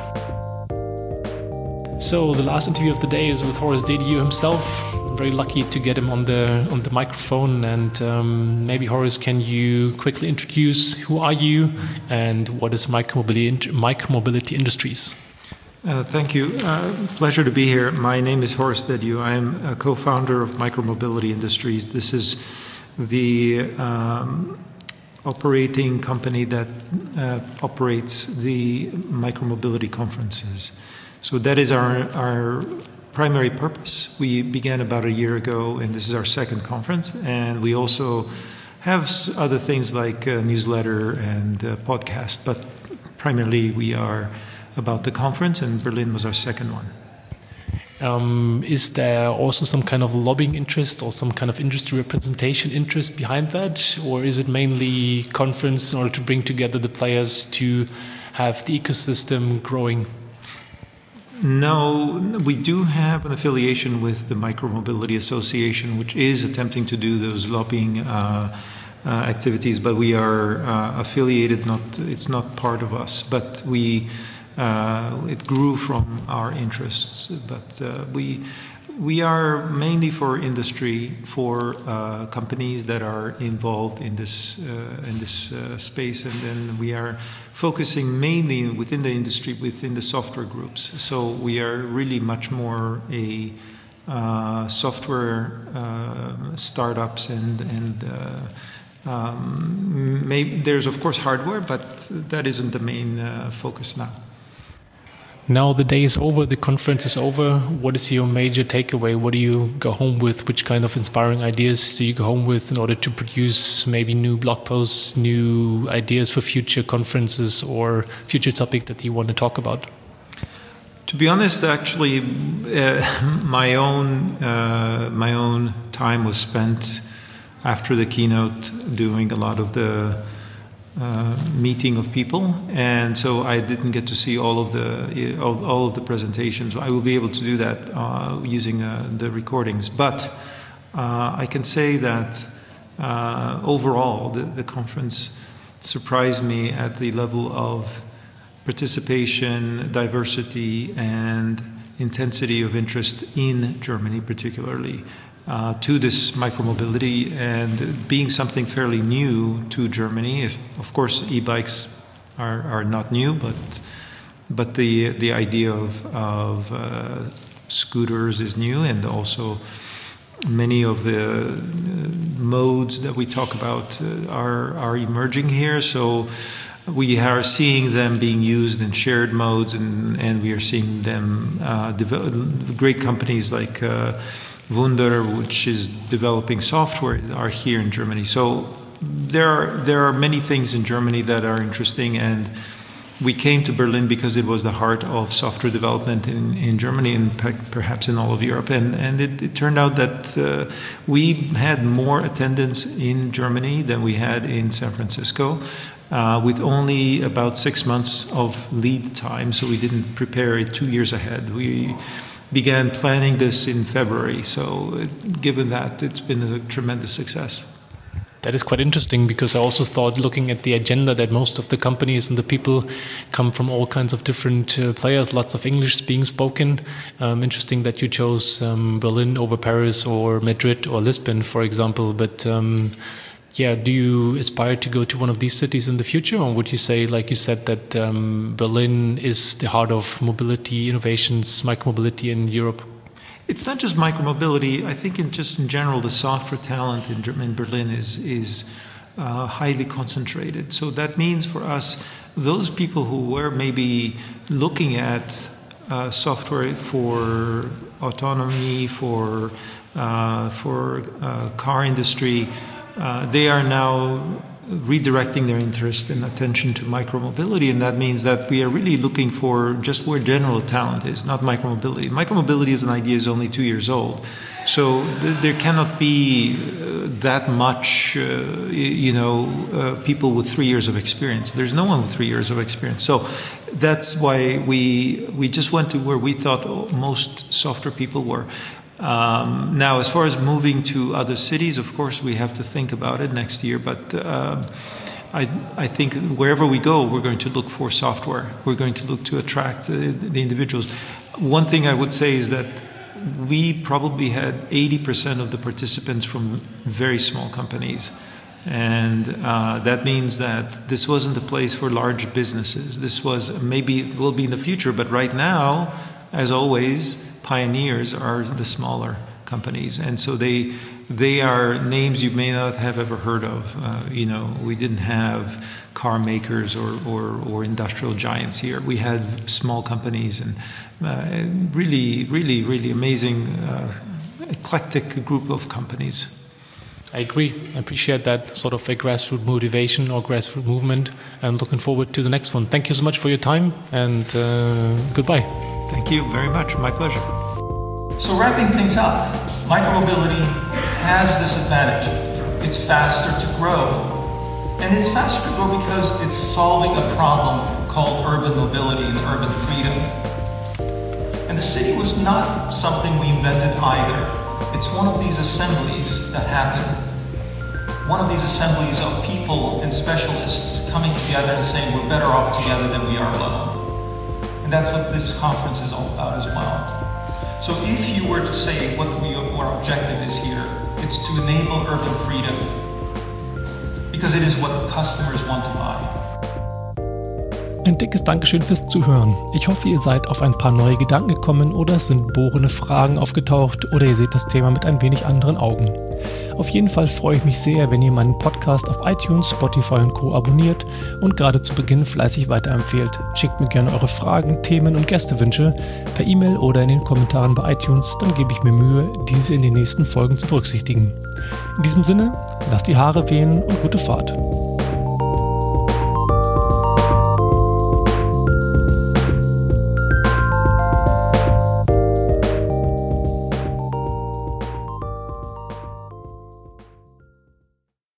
So the last interview of the day is with Horace Dediu himself. I'm very lucky to get him on the microphone, and maybe Horace, can you quickly introduce who are you and what is Micromobility Industries? Thank you. Pleasure to be here. My name is Horace Dediu. I'm a co-founder of Micromobility Industries. This is the operating company that operates the micromobility conferences. So that is our primary purpose. We began about a year ago, and this is our second conference. And we also have other things like a newsletter and a podcast, but primarily we are about the conference, and Berlin was our second one. Is there also some kind of lobbying interest or some kind of industry representation interest behind that? Or is it mainly conference in order to bring together the players to have the ecosystem growing? No, we do have an affiliation with the Micromobility Association, which is attempting to do those lobbying activities, but we are affiliated, it's not part of us, but it grew from our interests. But we are mainly for industry, for companies that are involved in this space, and then we are focusing mainly within the industry, within the software groups. So we are really much more a software startups and maybe there's of course hardware, but that isn't the main focus now. Now the day is over, the conference is over. What is your major takeaway? What do you go home with? Which kind of inspiring ideas do you go home with in order to produce maybe new blog posts, new ideas for future conferences or future topic that you want to talk about? To be honest, actually, my own time was spent after the keynote doing a lot of the meeting of people, and so I didn't get to see all of the presentations. I will be able to do that using the recordings, but I can say that overall the conference surprised me at the level of participation, diversity, and intensity of interest in Germany particularly. To this micromobility, and being something fairly new to Germany. Of course, e-bikes are not new, but the idea of scooters is new, and also many of the modes that we talk about are emerging here. So we are seeing them being used in shared modes, and we are seeing them develop. Great companies like Wunder, which is developing software, are here in Germany. So there are many things in Germany that are interesting, and we came to Berlin because it was the heart of software development in Germany and perhaps in all of Europe. And it turned out that we had more attendance in Germany than we had in San Francisco, with only about 6 months of lead time. So we didn't prepare it 2 years ahead. We began planning this in February. So given that, it's been a tremendous success. That is quite interesting, because I also thought, looking at the agenda, that most of the companies and the people come from all kinds of different players, lots of English being spoken. Interesting that you chose Berlin over Paris or Madrid or Lisbon, for example. But do you aspire to go to one of these cities in the future, or would you say, like you said, that Berlin is the heart of mobility innovations, micromobility in Europe? It's not just micromobility. I think in general, the software talent in Berlin is highly concentrated. So that means for us, those people who were maybe looking at software for autonomy, for car industry, they are now redirecting their interest and attention to micromobility, and that means that we are really looking for just where general talent is, not micromobility. Micromobility as an idea is only 2 years old, so there cannot be that much, people with 3 years of experience. There's no one with 3 years of experience, so that's why we just went to where we thought most software people were. Now, as far as moving to other cities, of course, we have to think about it next year. But I think wherever we go, we're going to look for software. We're going to look to attract the individuals. One thing I would say is that we probably had 80% of the participants from very small companies. And that means that this wasn't a place for large businesses. This was, maybe it will be in the future, but right now, as always, pioneers are the smaller companies, and so they are names you may not have ever heard of. We didn't have car makers or industrial giants here. We had small companies and really, really, really amazing, eclectic group of companies. I agree. I appreciate that sort of a grassroots motivation or grassroots movement. I'm looking forward to the next one. Thank you so much for your time, and goodbye. Thank you very much. My pleasure. So wrapping things up, micromobility has this advantage. It's faster to grow. And it's faster to grow because it's solving a problem called urban mobility and urban freedom. And the city was not something we invented either. It's one of these assemblies that happen. One of these assemblies of people and specialists coming together and saying we're better off together than we are alone. And that's what this conference is all about as well. So if you were to say what our objective is here, it's to enable urban freedom, because it is what customers want to buy. Ein dickes Dankeschön fürs Zuhören. Ich hoffe, ihr seid auf ein paar neue Gedanken gekommen oder es sind bohrende Fragen aufgetaucht oder ihr seht das Thema mit ein wenig anderen Augen. Auf jeden Fall freue ich mich sehr, wenn ihr meinen Podcast auf iTunes, Spotify und Co. abonniert und gerade zu Beginn fleißig weiterempfehlt. Schickt mir gerne eure Fragen, Themen und Gästewünsche per E-Mail oder in den Kommentaren bei iTunes, dann gebe ich mir Mühe, diese in den nächsten Folgen zu berücksichtigen. In diesem Sinne, lasst die Haare wehen und gute Fahrt.